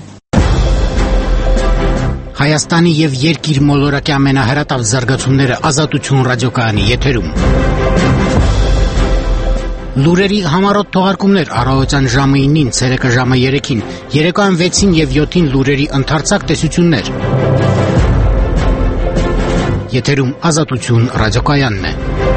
[SPEAKER 18] Հայաստանի եւ երկիր մոլորակի ամենահրատապ զարգացումները Ազատություն ռադիոկայանի եթերում։ Լուրերի համառոտ թողարկումներ առավոտյան ժամը ինին, ցերեկը ժամը երեքին, երեկոյան վեցին եւ յոթին լուրերի ընդարձակ տեսություններ։ Եթերում Ազատություն ռադիոկայանն է։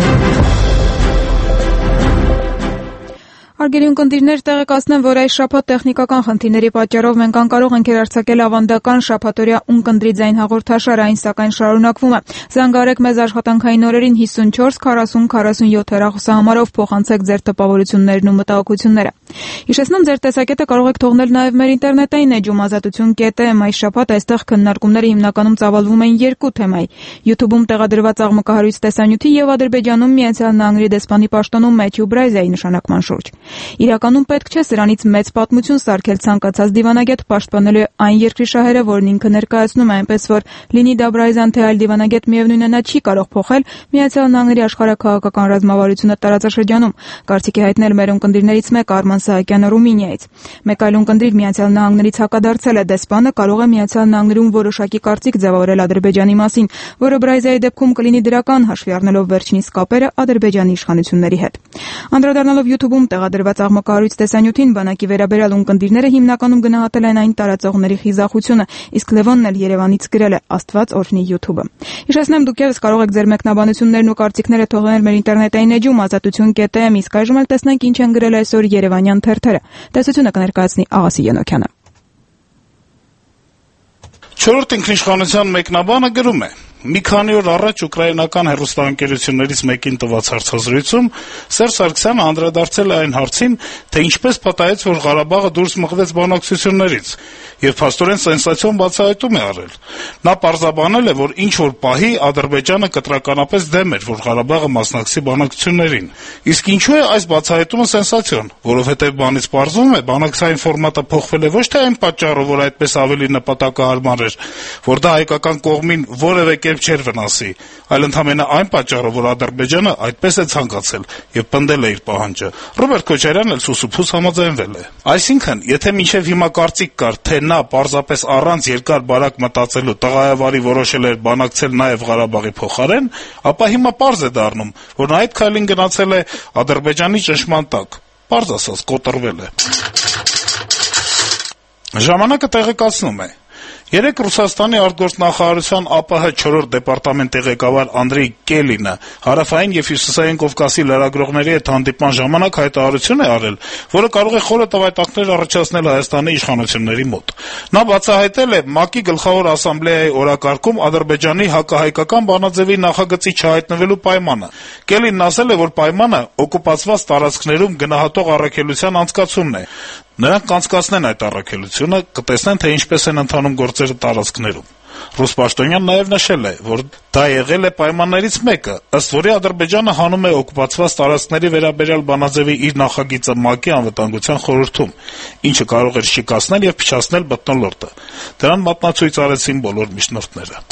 [SPEAKER 1] Հարգելի ունկնդիրներ, տեղեկացնեմ, որ այս շաբաթ տեխնիկական խնդիրների պատճառով մենք անկարող ենք հեռարձակել ավանդական շաբաթօրյա ունկնդրի ձայն հաղորդաշարը, այն սակայն շարունակվում է։ Զանգահարեք մեզ աշխատանքային օրերին հիսունչորս քառասուն քառասունյոթ հեռախոսահամարով, փոխանցեք ձեր տպավորություններն ու մտահոգությունները։ Հիշեցնում, ձեր տեսակետը կարող եք թողնել նաև մեր ինտերնետային էջում ազատություն կետ էմ։ Այս շաբաթ այստեղ քննարկումները հիմնականում ծավալվում են երկու թեմայի՝ YouTube-ում տեղադրված աղմկահարույց տեսանյութի եւ Ադրբեջանում Միացյալ Նահանգների դեսպանի պաշտոնում Մեթյու Բրայզայի նշանակման շուրջ։ Իրականում պետք չէ սրանից մեծ պատմություն սարքել ցանկացած դիվանագետ պաշտպանելու այն երկրի շահերը, որն ինքը ներկայացնում է, այնպես որ լինի դա Բրայզան թե այլ դիվանագետ, միևնույն է նա չի կարող փոխել Միացյալ Նահանգների աշխարհաքաղաքական ռազմավարությունը տարածաշրջանում։ Կարծիքի հայտնել մեր ունկնդիրներից մեկը Արման Սահակյանը Ռումինիայից։ Մեկ այլ ունկնդիր Միացյալ Նահանգներից հակադարձել է դեսպանը, կարող է Միացյալ Նահանգներում որոշակի կարծիք ձևավորել Ադրբեջանի մասին, որը Բրայզայի դեպքում կլինի դրական, հաշվի առնելով վերջինիս կապերը Ադրբեջանի իշխանությունների հետ։ Անդրադառնալով YouTube-ում տեղադրված աղմկահարույց տեսանյութին, բանակի վերաբերյալ ունկնդիրները հիմնականում գնահատել են այն տարածողների խիզախությունը, իսկ Լևոնն էլ Երևանից գրել է Աստված օրհնի YouTube-ը։ Հիշեցնեմ, դուք ևս կարող եք ձեր մեկնաբանություններն ու կարծիքները թողնել մեր ինտերնետային էջում ազատություն կետ էմ, իսկ այժմ էլ տեսնենք ինչ են գրել այսօր երևանյան թերթերը։ Տեսությունը կներկայացնի Աղասի Յենոքյանը։
[SPEAKER 19] Չորրորդ ինքնիշխանության մեկնաբանը գրում է. Մի քանի օր առաջ ուկրաինական հեռուստաընկերություններից մեկին տված հարցազրույցում Սերժ Սարգսյանը անդրադարձել է այն հարցին, թե ինչպես պատահեց, որ Ղարաբաղը դուրս մղվեց բանակցություններից, եւ փաստորեն սենսացիոն բացահայտում է արել։ Նա պարզաբանել է, որ ինչ-որ պահի Ադրբեջանը կտրականապես դեմ էր, որ Ղարաբաղը մասնակցի բանակցություններին։ Իսկ ինչու է այս բացահայտումը սենսացիոն, որովհետեւ բանից պարզվում է, բանակցային ֆորմատը փոխվել է ոչ թե այն պատճառով, որ այդպես ավելի նպատակահարմար էր, որ դա հայկական կողմին որևէ չէր վնասի, այլ ընդամենը այն պատճառով, որ Ադրբեջանը այդպես է ցանկացել եւ պնդել է իր պահանջը։ Ռոբերտ Քոչարյանն էլ սուսուփուս համաձայնվել է։ Այսինքն, եթե մինչեւ հիմա կարծիք կար, թե նա պարզապես առանց երկար բարակ մտածելու տղայավարի որոշել էր բանակցել նաեւ Ղարաբաղի փոխարեն, ապա հիմա պարզ է դառնում, որ նա այդ քայլին գնացել է Ադրբեջանի ճնշման տակ։ Պարզ ասած, կոտրվել է։ Ժամանակը տեղեկացնում է. Երեկ Ռուսաստանի արտգործնախարարության ԱՊՀ չորրորդ դեպարտամենտի ղեկավար Անդրեյ Կելինը հարավային եւ հյուսիսային Կովկասի լրագրողների հետ հանդիպման ժամանակ հայտարարություն է արել, որը կարող է խորը տվայտակներ առաջացնել Հայաստանի իշխանությունների մոտ։ Նա բացահայտել է ՄԱԿ-ի գլխավոր ասամբլեայի օրակարգում Ադրբեջանի հակահայկական բանաձեւի նախագծի չհայտնվելու պայմանը։ Կելինն ասել է, որ պայմանը օկուպացված տարածքներում գնահատող առաքելության անցկացումն է։ Նրանք կանցկացնեն այդ առաքելությունը, կտեսնեն, թե ինչպես են ընթանում գործերը տարածքներում։ Ռուս պաշտոնյան նաև նշել է, որ դա եղել է պայմաններից մեկը, ըստ որի Ադրբեջանը հանում է օկուպացված տարածքների վերաբերյալ բանաձևի իր նախագիծը ՄԱԿ-ի անվտանգության խորհրդում, ինչը կարող էր շիկացնել եւ փչացնել մթնոլորտը։ Դրան մատնացույց արեցին բոլոր միջնորդները։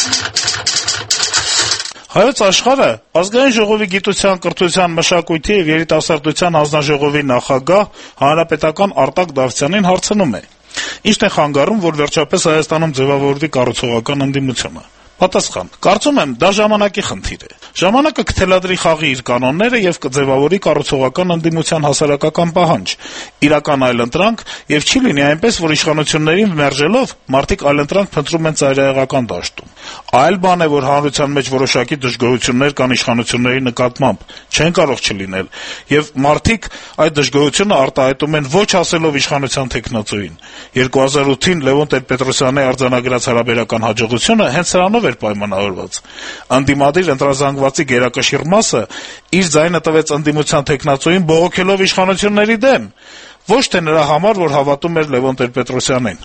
[SPEAKER 19] Հայոց աշխարհը ազգային ժողովի գիտության, կրթության, մշակույթի եւ երիտասարդության հանձնաժողովի նախագահ հանրապետական Արտակ Դավթյանին հարցնում է. Ինչն է խանգարում, որ վերջապես Հայաստանում ձևավորվի կառուցողական ընդդիմությունը։ Պատասխան. Կարծում եմ, դա ժամանակի խնդիր է։ Ժամանակը կթելադրի խաղի իր կանոնները եւ կձևավորի կառուցողական ընդդիմության հասարակական պահանջ, իրական այլընտրանք եւ չի լինի այնպես, որ իշխանություններին մերժելով մարդիկ այլընտրանք փնտրում են ծայրահեղական դաշտում։ Այլ բան է, որ հանրության մեջ որոշակի դժգոհություններ կան իշխանությունների նկատմամբ, չեն կարող չլինել, եւ մարդիկ այդ դժգոհությունը արտահայտում են ոչ ասելով իշխանության տեխնացուին։ երկու հազար ութին Լևոն Տեր-Պետրոսյանի արձանագրած հարաբերական հաջողությունը հենց սրանով էր պայմանավորված։ Անդիմադիր ընտրազանգվածի գերակշիռ մասը իր ձայնը տվեց ընդդիմության տեխնացուին բողոքելով իշխանությունների դեմ, ոչ թե նրա համար, որ հավատում էր Լևոն Տեր-Պետրոսյանին։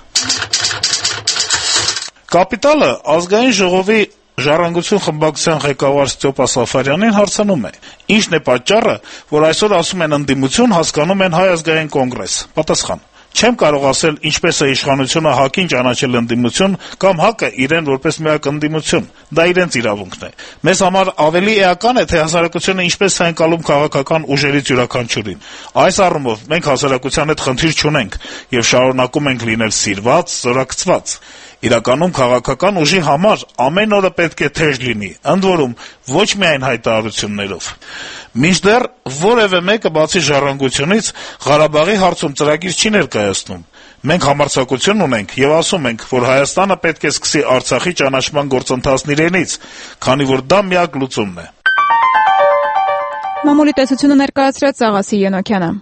[SPEAKER 19] Կապիտալը ազգային ժողովի Ժառանգություն խմբակցության ղեկավար Ստյոպա Սաֆարյանին հարցնում է. Ինչն է պատճառը, որ այսօր ասում են ընդդիմություն, հասկանում են Հայ ազգային կոնգրես։ Պատասխան. Չեմ կարող ասել ինչպես է իշխանությունը ՀԱԿ-ին ճանաչել ընդդիմություն կամ ՀԱԿ-ը իրեն որպես միակ ընդդիմություն։ Դա իրենց իրավունքն է։ Մեզ համար ավելի էական է, թե հասարակությունը ինչպես է ընկալում քաղաքական ուժերից յուրաքանչյուրին։ Այս առումով մենք հասարակության հետ խնդիր չունենք եւ շարունակում ենք լինել սիրված, զորակցված։ Իրականում քաղաքական ուժի համար ամեն օրը պետք է թեժ լինի, ընդ որում ոչ միայն հայտարարություններով։ Մինչդեռ որևէ մեկը բացի Ժառանգությունից Ղարաբաղի հարցում ծրագիր չի ներկայացնում։ Մենք համարձակություն ունենք եւ ասում ենք, որ Հայաստանը պետք է սկսի Արցախի ճանաչման գործընթացն իրենից, քանի որ դա միակ լուծումն է։
[SPEAKER 1] Մամուլի տեսությունը ներկայացրեց Աղասի Ենոքյանը։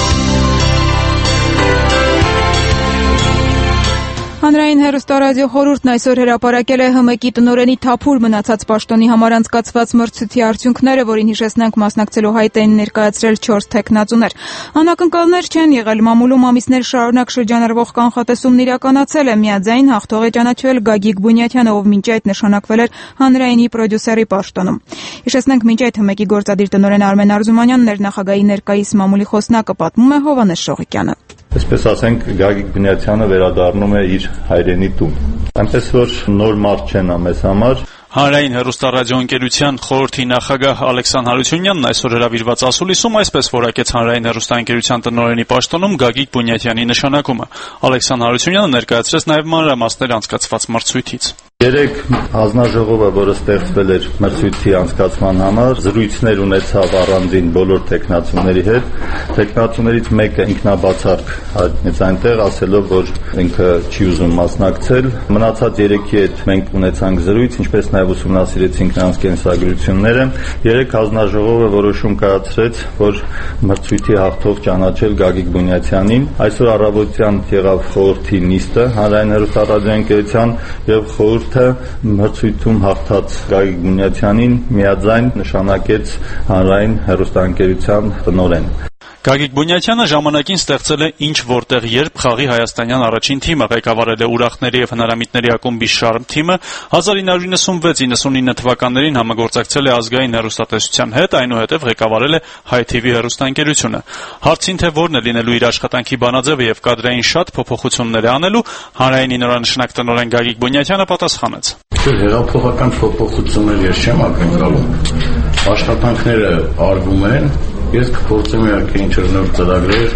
[SPEAKER 1] Հանրային հեռուստարադիո խորհուրդն այսօր հրապարակել է ՀՄԿ-ի տնօրենի թափուր մնացած պաշտոնի համար անցկացված մրցույթի արդյունքները, որին հիշեցնենք մասնակցելու հայտ էին ներկայացրել չորս թեկնածուներ։ Անակնկալներ չեն եղել, մամուլում ամիսներ շարունակ շրջանառվող կանխատեսումն իրականացել է, միաձայն հաղթող է ճանաչվել Գագիկ Բունյաթյանը, ով մինչ այդ նշանակվել էր հանրայինի պրոդյուսերի պաշտոնում։ Հիշեցնենք, մինչ այդ ՀՄԿ-ի գործադիր տնօրեն Արմեն Արզումանյանն էր նախագահի ներկայիս մամուլի խոսնակը, պատմում է Հովհաննես Շողիկյանը։
[SPEAKER 20] Այսպես ասենք, Գագիկ Բունյաթյանը վերադառնում է իր հայրենի տուն։ Այնպես որ նոր մարդ չեն ամես համար։
[SPEAKER 21] Հանրային հեռուստառադիոընկերության խորհրդի նախագահ Ալեքսան Հարությունյանն այսօր հրավիրված ասուլիսում այսպես որակեց հանրային հեռուստաընկերության տնօրենի պաշտոնում Գագիկ Բունյաթյանի նշանակումը։ Ալեքսան Հարությունյանը ներկայացրեց նաև մանրամասներ անցկացված մրցույթից։
[SPEAKER 20] Երեք հանձնաժողովը, որը ստեղծվել էր մրցույթի անցկացման համար, զրույցներ ունեցավ առանձին բոլոր տեխնացուների հետ։ Տեխնացուներից մեկը ինքնաբացարկ հայտնեց այնտեղ, ասելով, որ ինքը չի ուզում մասնակցել։ Մնացած երեքի հետ մենք ունեցանք զրույց, ինչպես նաև ուսումնասիրեցինք նրանց կենսագրությունները։ Երեք հանձնաժողովը որոշում կայացրեց, որ մրցույթի հաղթող ճանաչել Գագիկ Բունյաթյանին։ Այսօր առավոտյան եղավ խորհրդի նիստը հանրային հեռուստառադիոընկերության եւ խորհուրդ մրցույթում հաղթած Գագիկ Բունյաթյանին միաձայն նշանակեց հանրային հեռուստաընկերության տնօրեն։
[SPEAKER 21] Գագիկ Բունյաթյանը ժամանակին ստեղծել է ինչ որտեղ երբ խաղի հայաստանյան առաջին թիմը, ղեկավարել է ուրախների եւ հնարամիտների ակումբի Շարմ թիմը, հազար ինը հարյուր նվսանվեց նվսանինը թվականներին համագործակցել է ազգային հեռուստատեսության հետ, այնուհետև ղեկավարել է Հայ թի վի հեռուստաընկերությունը։ Հարցին թե որն է լինելու իր աշխատանքի բանաձևը եւ կադրային շատ փոփոխություններ է անելու, հանրայինի նորանշանակ տնօրեն Գագիկ Բունյաթյանը պատասխանեց.
[SPEAKER 17] Հեղափոխական փոփոխություններ ես չեմ ակնկալում։ Աշխատանքները արվում են։ Ես կփորձեմ իհարկե ինչ-որ նոր ծրագրեր,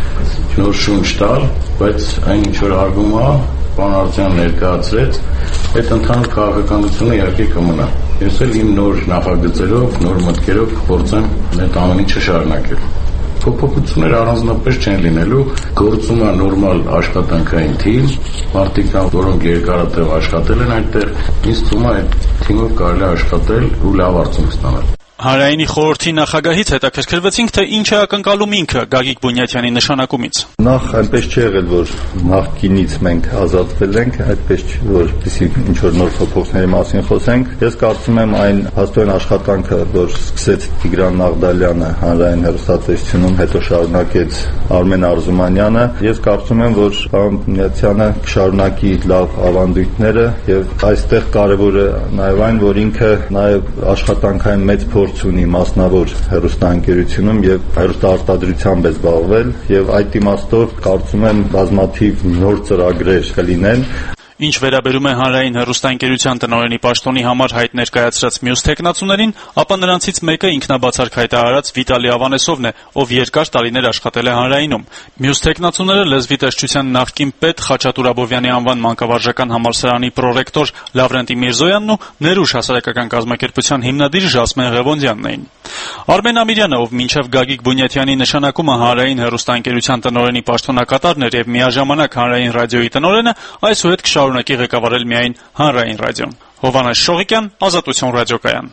[SPEAKER 17] նոր շունչ տալ, բայց այն ինչ-որ արվում է, պարոն Արտյան ներկայացրեց, այդ ընդհանուր քաղաքականությունը իհարկե կմնա։ Ես էլ իմ նոր նախագծերով, նոր մտքերով կփորձեմ այդ ամեն ինչը շարունակել։
[SPEAKER 9] Փոփոխությունները առանձնապես չեն լինելու, գործում է նորմալ աշխատանքային թիմ, մարդիկ որոնք երկարատև աշխատել են այդտեղ, ինձ թվում է այդ թիմով կարելի է աշխատել ու լավ արդյունք ստանալ։
[SPEAKER 21] Հանրայինի խորհրդի նախագահից հետաքրքրվեցինք, թե ինչ է ակնկալում ինքը Գագիկ Բունյաթյանի նշանակումից։
[SPEAKER 20] Նախ այնպես չի եղել, որ նախկինից մենք ազատվել ենք, այդպես չի, որպեսզի ինչ որ նոր փոփոխությունների մասին խոսենք։ Ես կարծում եմ այն հաստատուն աշխատանքը, որ սկսեց Տիգրան Նաղդալյանը հանրային հեռուստատեսությունում, հետո շարունակեց Արմեն Արզումանյանը, ես կարծում եմ, որ պարոն Բունյաթյանը կշարունակի լավ ավանդույթները եւ այստեղ կարեւորը նաեւ այն, որ ինքը նաեւ աշխատանքային մեծ փորձ ունի մասնավոր հեռուստաընկերությունում եւ հեռուստաարտադրությամբ է զբաղվել եւ այդ իմաստով կարծում եմ բազմաթիվ նոր ծրագրեր կլինեն։
[SPEAKER 21] Ինչ վերաբերում է հանրային հեռուստաընկերության տնօրենի պաշտոնի համար հայտ ներկայացրած մյուս տեխնացուներին, ապա նրանցից մեկը ինքնաբացարկ հայտարարած Վիտալի Ավանեսովն է, ով երկար տարիներ աշխատել է հանրայինում։ Մյուս տեխնացուները լեզվի տեսչության նախկին պետ Խաչատուր Աբովյանի անվան մանկավարժական համալսարանի պրոռեկտոր Լավրենտի Միրզոյանն ու Ներուժ հասարակական կազմակերպության հիմնադիր Ժասմեն Ղևոնդյանն էին։ Արմեն Ամիրյանը, ով մինչև Գագիկ Բունյաթյանի նշանակումը հանրային հեռուստաընկերության տնօրենի պաշտոնակատարն էր եւ միաժամանակ հանրային ռադիոյի տնօրենը, այսուհետ կշարունակի ղեկավարել միայն հանրային ռադիոն։ Հովհաննես Շողիկյան, Ազատություն ռադիոկայան։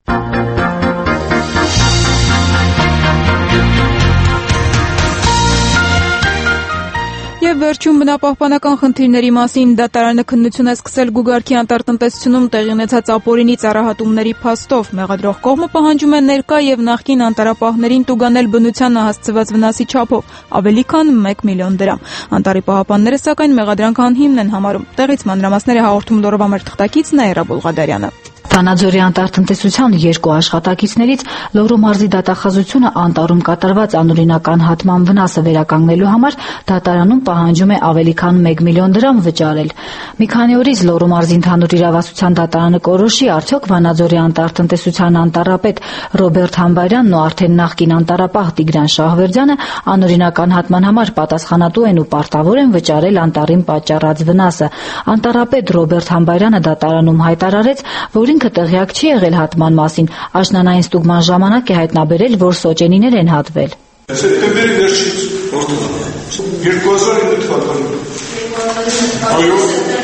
[SPEAKER 1] Եվ վերջում բնապահպանական խնդիրների մասին դատարանը քննություն է սկսել Գուգարքի անտառտնտեսությունում տեղի ունեցած ապօրինի ծառահատումների փաստով։ Մեղադրող կողմը պահանջում է ներկա եւ նախկին անտառապահներին տուգանել բնությանը հասցված վնասի չափով ավելի քան մեկ միլիոն դրամ։ Անտառի պահապանները սակայն մեղադրանքը անհիմն են համարում։ Տեղից մանրամասները հաղորդում լորովա մեր թղթակից Նաիրա Բուլղադարյանը։
[SPEAKER 15] Վանաձորի անտառտնտեսության երկու աշխատակիցներից Լոռու մարզի դատախազությունը անտառում կատարված անօրինական հատման վնասը վերականգնելու համար դատարանում պահանջում է ավելի քան մեկ միլիոն դրամ վճարել։ Մի քանի օրից Լոռու մարզի ընդհանուր իրավասության դատարանը կորոշի, արդյոք Վանաձորի անտառտնտեսության անտառապետ Ռոբերտ Համբարյանն ու արդեն նախկին անտառապահ Տիգրան Շահվերդյանը անօրինական հատման համար պատասխանատու են ու պարտավոր են վճարել անտառին պատճառած վնասը։ Անտառապետ Ռոբերտ Համբարյանը դատարանում հայտարարեց, որ ինքը տեղյակ չի եղել հատման մասին, աշնանային ստուգման ժամանակ է հայտնաբերել, որ սոճենիներ են հատվել։
[SPEAKER 4] Սեպտեմբերի վերջից երկու հազար ինը թվականին այո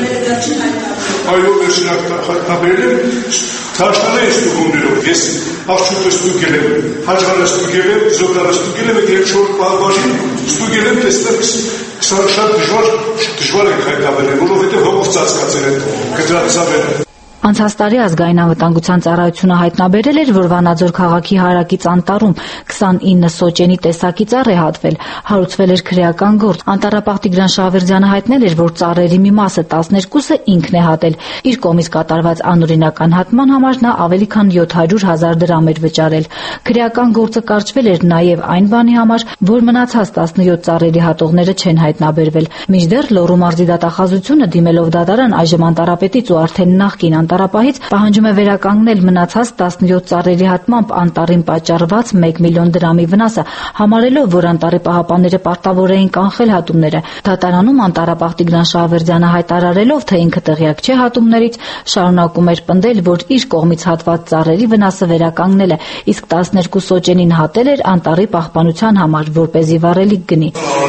[SPEAKER 4] այո վերջին հայտնաբերել եմ թաշնանային ստուգումներով, ես Ավշուտը ստուգել եմ, Հաջարը ստուգել եմ, Զոդարը ստուգել եմ, երբ շորտ բաժին ստուգել եմ, տեսնեմ շատ դժվար դժվար է հայտնաբերել, որովհետև հողով ծածկացել են գծածավերը։
[SPEAKER 15] Անցած տարի ազգային անվտանգության ծառայությունը հայտնաբերել էր, որ Վանաձոր քաղաքի հարակից անտառում քսանինը սոճենի տեսակի ծառ է հատվել, հարուցվել էր քրեական գործ։ Անտառապահ Տիգրան Շահվերդյանը հայտնել էր, որ ծառերի մի մասը տասներկուսը ինքն է հատել։ Իր կողմից կատարված անօրինական հատման համար նա ավելի քան յոթ հարյուր հազար դրամ էր վճարել։ Քրեական գործը կարճվել էր նաև այն բանի համար, որ մնացած տասնյոթ ծառերի հատողները չեն հայտնաբերվել։ Մինչդեռ Լոռու մարզի դատախազությունը դիմելով դատարան այժմ անտառապետից ու արդեն նախկին անտառապահից պահանջում է վերականգնել մնացած տասնյոթ ծառերի հատմամբ անտառին պատճառված մեկ միլիոն դրամի վնասը, համարելով, որ անտառի պահապանները պարտավոր էին կանխել հատումները։ Դատարանում անտառապահ Տիգրան Շահվերդյանը հայտարարելով, թե ինքը տեղյակ չէ հատումներից, շարունակում էր պնդել, որ իր կողմից հատված ծառերի վնասը վերականգնել է, իսկ տասներկու սոճենին հատել էր անտառի պահպանության համար, որպեսզի վառելիք գնի։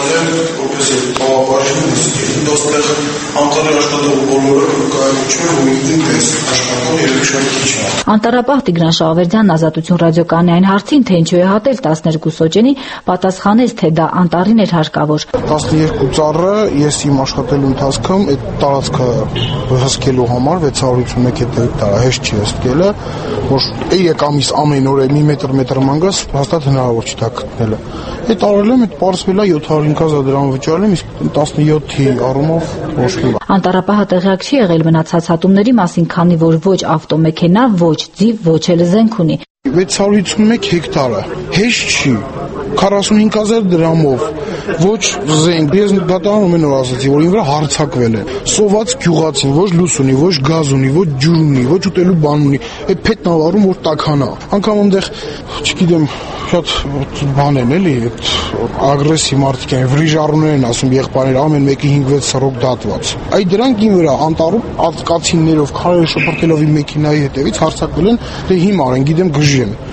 [SPEAKER 4] Անտառի աշխատող բոլորը կայացում են ու ինքնին աշխատող երկշարքի չէ։
[SPEAKER 15] Անտառապահ Տիգրան Շահվերդյանն Ազատություն ռադիոկայանի այն հարցին, թե ինչու է հատել տասներկու սոճենի, պատասխանեց, թե դա անտառին էր հարկավոր։
[SPEAKER 4] տասներկու ծառը ես իմ աշխատելու ընթացքում այդ տարածքը հսկելու համար վեց հարյուր ութսունմեկ հեկտար հեշտ չի հսկելը, որ երեք ամիս ամեն օր մի մետր մետր մանգաս հաստատ հնարավոր չի դա գտնելը։ Այդ արել եմ, այդ պարզվել է յոթ հարյուր հինգ հազար դրամ վճարել եմ, իսկ տասնյոթի առումով ոչ։
[SPEAKER 15] Անտառապահը տեղյակ չի եղել մնացած հատումների մասին, քանի որ ոչ ավտոմեքենա, ոչ ձիվ, ոչ էլ զենք ունի։
[SPEAKER 4] վեց հարյուր ութսունմեկ հեկտարը հեշտ չի, քառասունհինգ հազար դրամով, ոչ զենք։ Ես դատարանում ամեն օր ասացի, որ ինձ վրա հարձակվել է։ Սոված գյուղացին, ոչ լույս ունի, ոչ գազ ունի, ոչ ջուր ունի, ոչ ուտելու բան ունի։ Այդ փետն ավարում որ տաքանա։ Անկամ այնտեղ, չգիտեմ, շատ բան են էլի, այդ ագրեսիվ մարդիկ են, վրիժառուներ են ասում եղբայրներ, ամեն մեկի հինգ-վեց սռոք դատված։ Այդ դրանք իմ վրա անտառում ածկացիններով, քարեր շփրտելով իմ մեքենայի հետևից հարձակվել են, դե հիմար են, գիտեմ գժի են։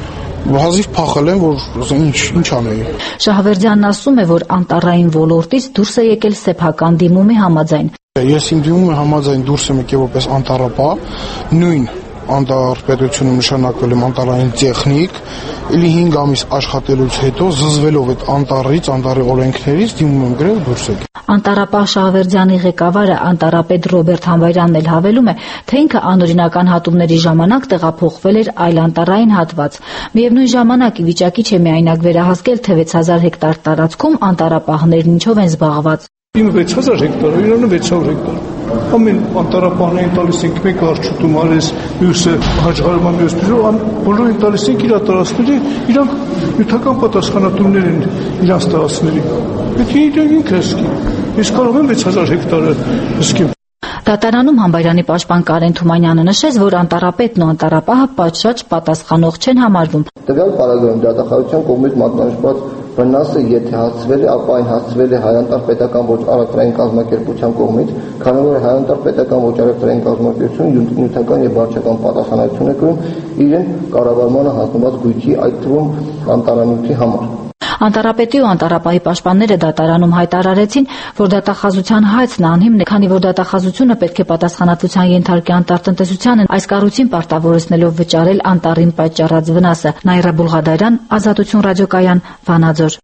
[SPEAKER 4] Հազիվ փախել եմ, որ ինչ ինչ անեի։
[SPEAKER 15] Շահվերդյանն ասում է, որ անտառային ոլորտից դուրս է եկել սեփական դիմումի համաձայն։
[SPEAKER 4] Ես իմ դիմումը համաձայն դուրս եմ եկել որպես անտառապահ, նույն անտառպետությունում նշանակվել եմ անտառային տեխնիկ, էլի հինգ ամիս աշխատելուց հետո զզվելով այդ անտառից, անտառի օրենքներից դիմում եմ գրել դուրս եկել։
[SPEAKER 15] Անտառապահ Շահվերդյանի ղեկավարը անտառապետ Ռոբերտ Համբարյանն էլ հավելում է, թե ինքը անօրինական հատումների ժամանակ տեղափոխվել էր այլ անտառային հատված։ Միևնույն ժամանակ ի վիճակի չէ միայնակ վերահասկել, թե վեց հազար հեկտար տարածքում անտառապահներն ինչով են զբաղված։
[SPEAKER 5] Իմը վեց հազար հեկտար, իրանը վեց հարյուր հեկտար։ Ամեն անտառապահներին տալիս ենք մեկը արչուտում արես, մյուսը հաջողարում է մյուս դրու, բոլորին տալիս ենք իր տարածքների, իրանք նյութական պատասխանատուներ են իրանց տարածքների։ Պետք է իրենք ինքը հսկի։ Ես կարող եմ վեց հազար հեկտարը հսկեմ։
[SPEAKER 15] Դատարանում Համբարյանի պաշտպան Կարեն Թումանյանը նշեց, որ անտառապետն ու անտառապահը պատշաճ պատասխանող չեն համարվում։
[SPEAKER 22] Տվյալ պարագայում դատախազության կողմից մատնանշված վնասը եթե հասցվել է, ապա այն հասցվել է Հայաստան պետական ոչ առևտրային կազմակերպության կողմից, քանի որ Հայաստան պետական ոչ առևտրային կազմակերպությունը նյութական եւ վարչական պատասխանատվություն է կրում իրեն կառավարմանը հասնված գույքի, այդ թվում անտառանյութի համար։
[SPEAKER 15] Անտառապետի ու անտառապահի պաշտպանները դատարանում հայտարարեցին, որ դատախազության հայցն անհիմն է, քանի որ դատախազությունը պետք է պատասխանատվության ենթարկի անտառտնտեսությանը այս կառույցին պարտավորեցնելով վճարել անտառին պատճառած վնասը։ Նաիրա Բուլղադարյան, Ազատություն ռադիոկայան, Վանաձոր։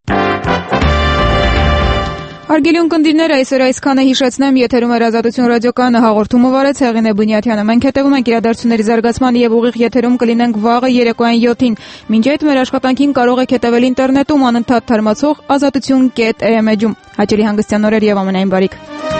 [SPEAKER 1] Հարգելի ունկնդիրներ, այսօր այսքանը հիշեցնեմ, եթերում էր Ազատություն ռադիոկայանը, հաղորդումը վարեց Հեղինե Բնյաթյանը։ Մենք հետևում ենք իրադարձությունների զարգացման եւ ուղիղ եթերում կլինենք վաղը երեկոյան յոթին։ Մինչ այդ մեր աշխատանքին կարող եք հետևել ինտերնետում անընդհատ թարմացող ազատություն կետ էմ էջում։ Հաճելի հանգստյան օրեր եւ ամենայն բարիք։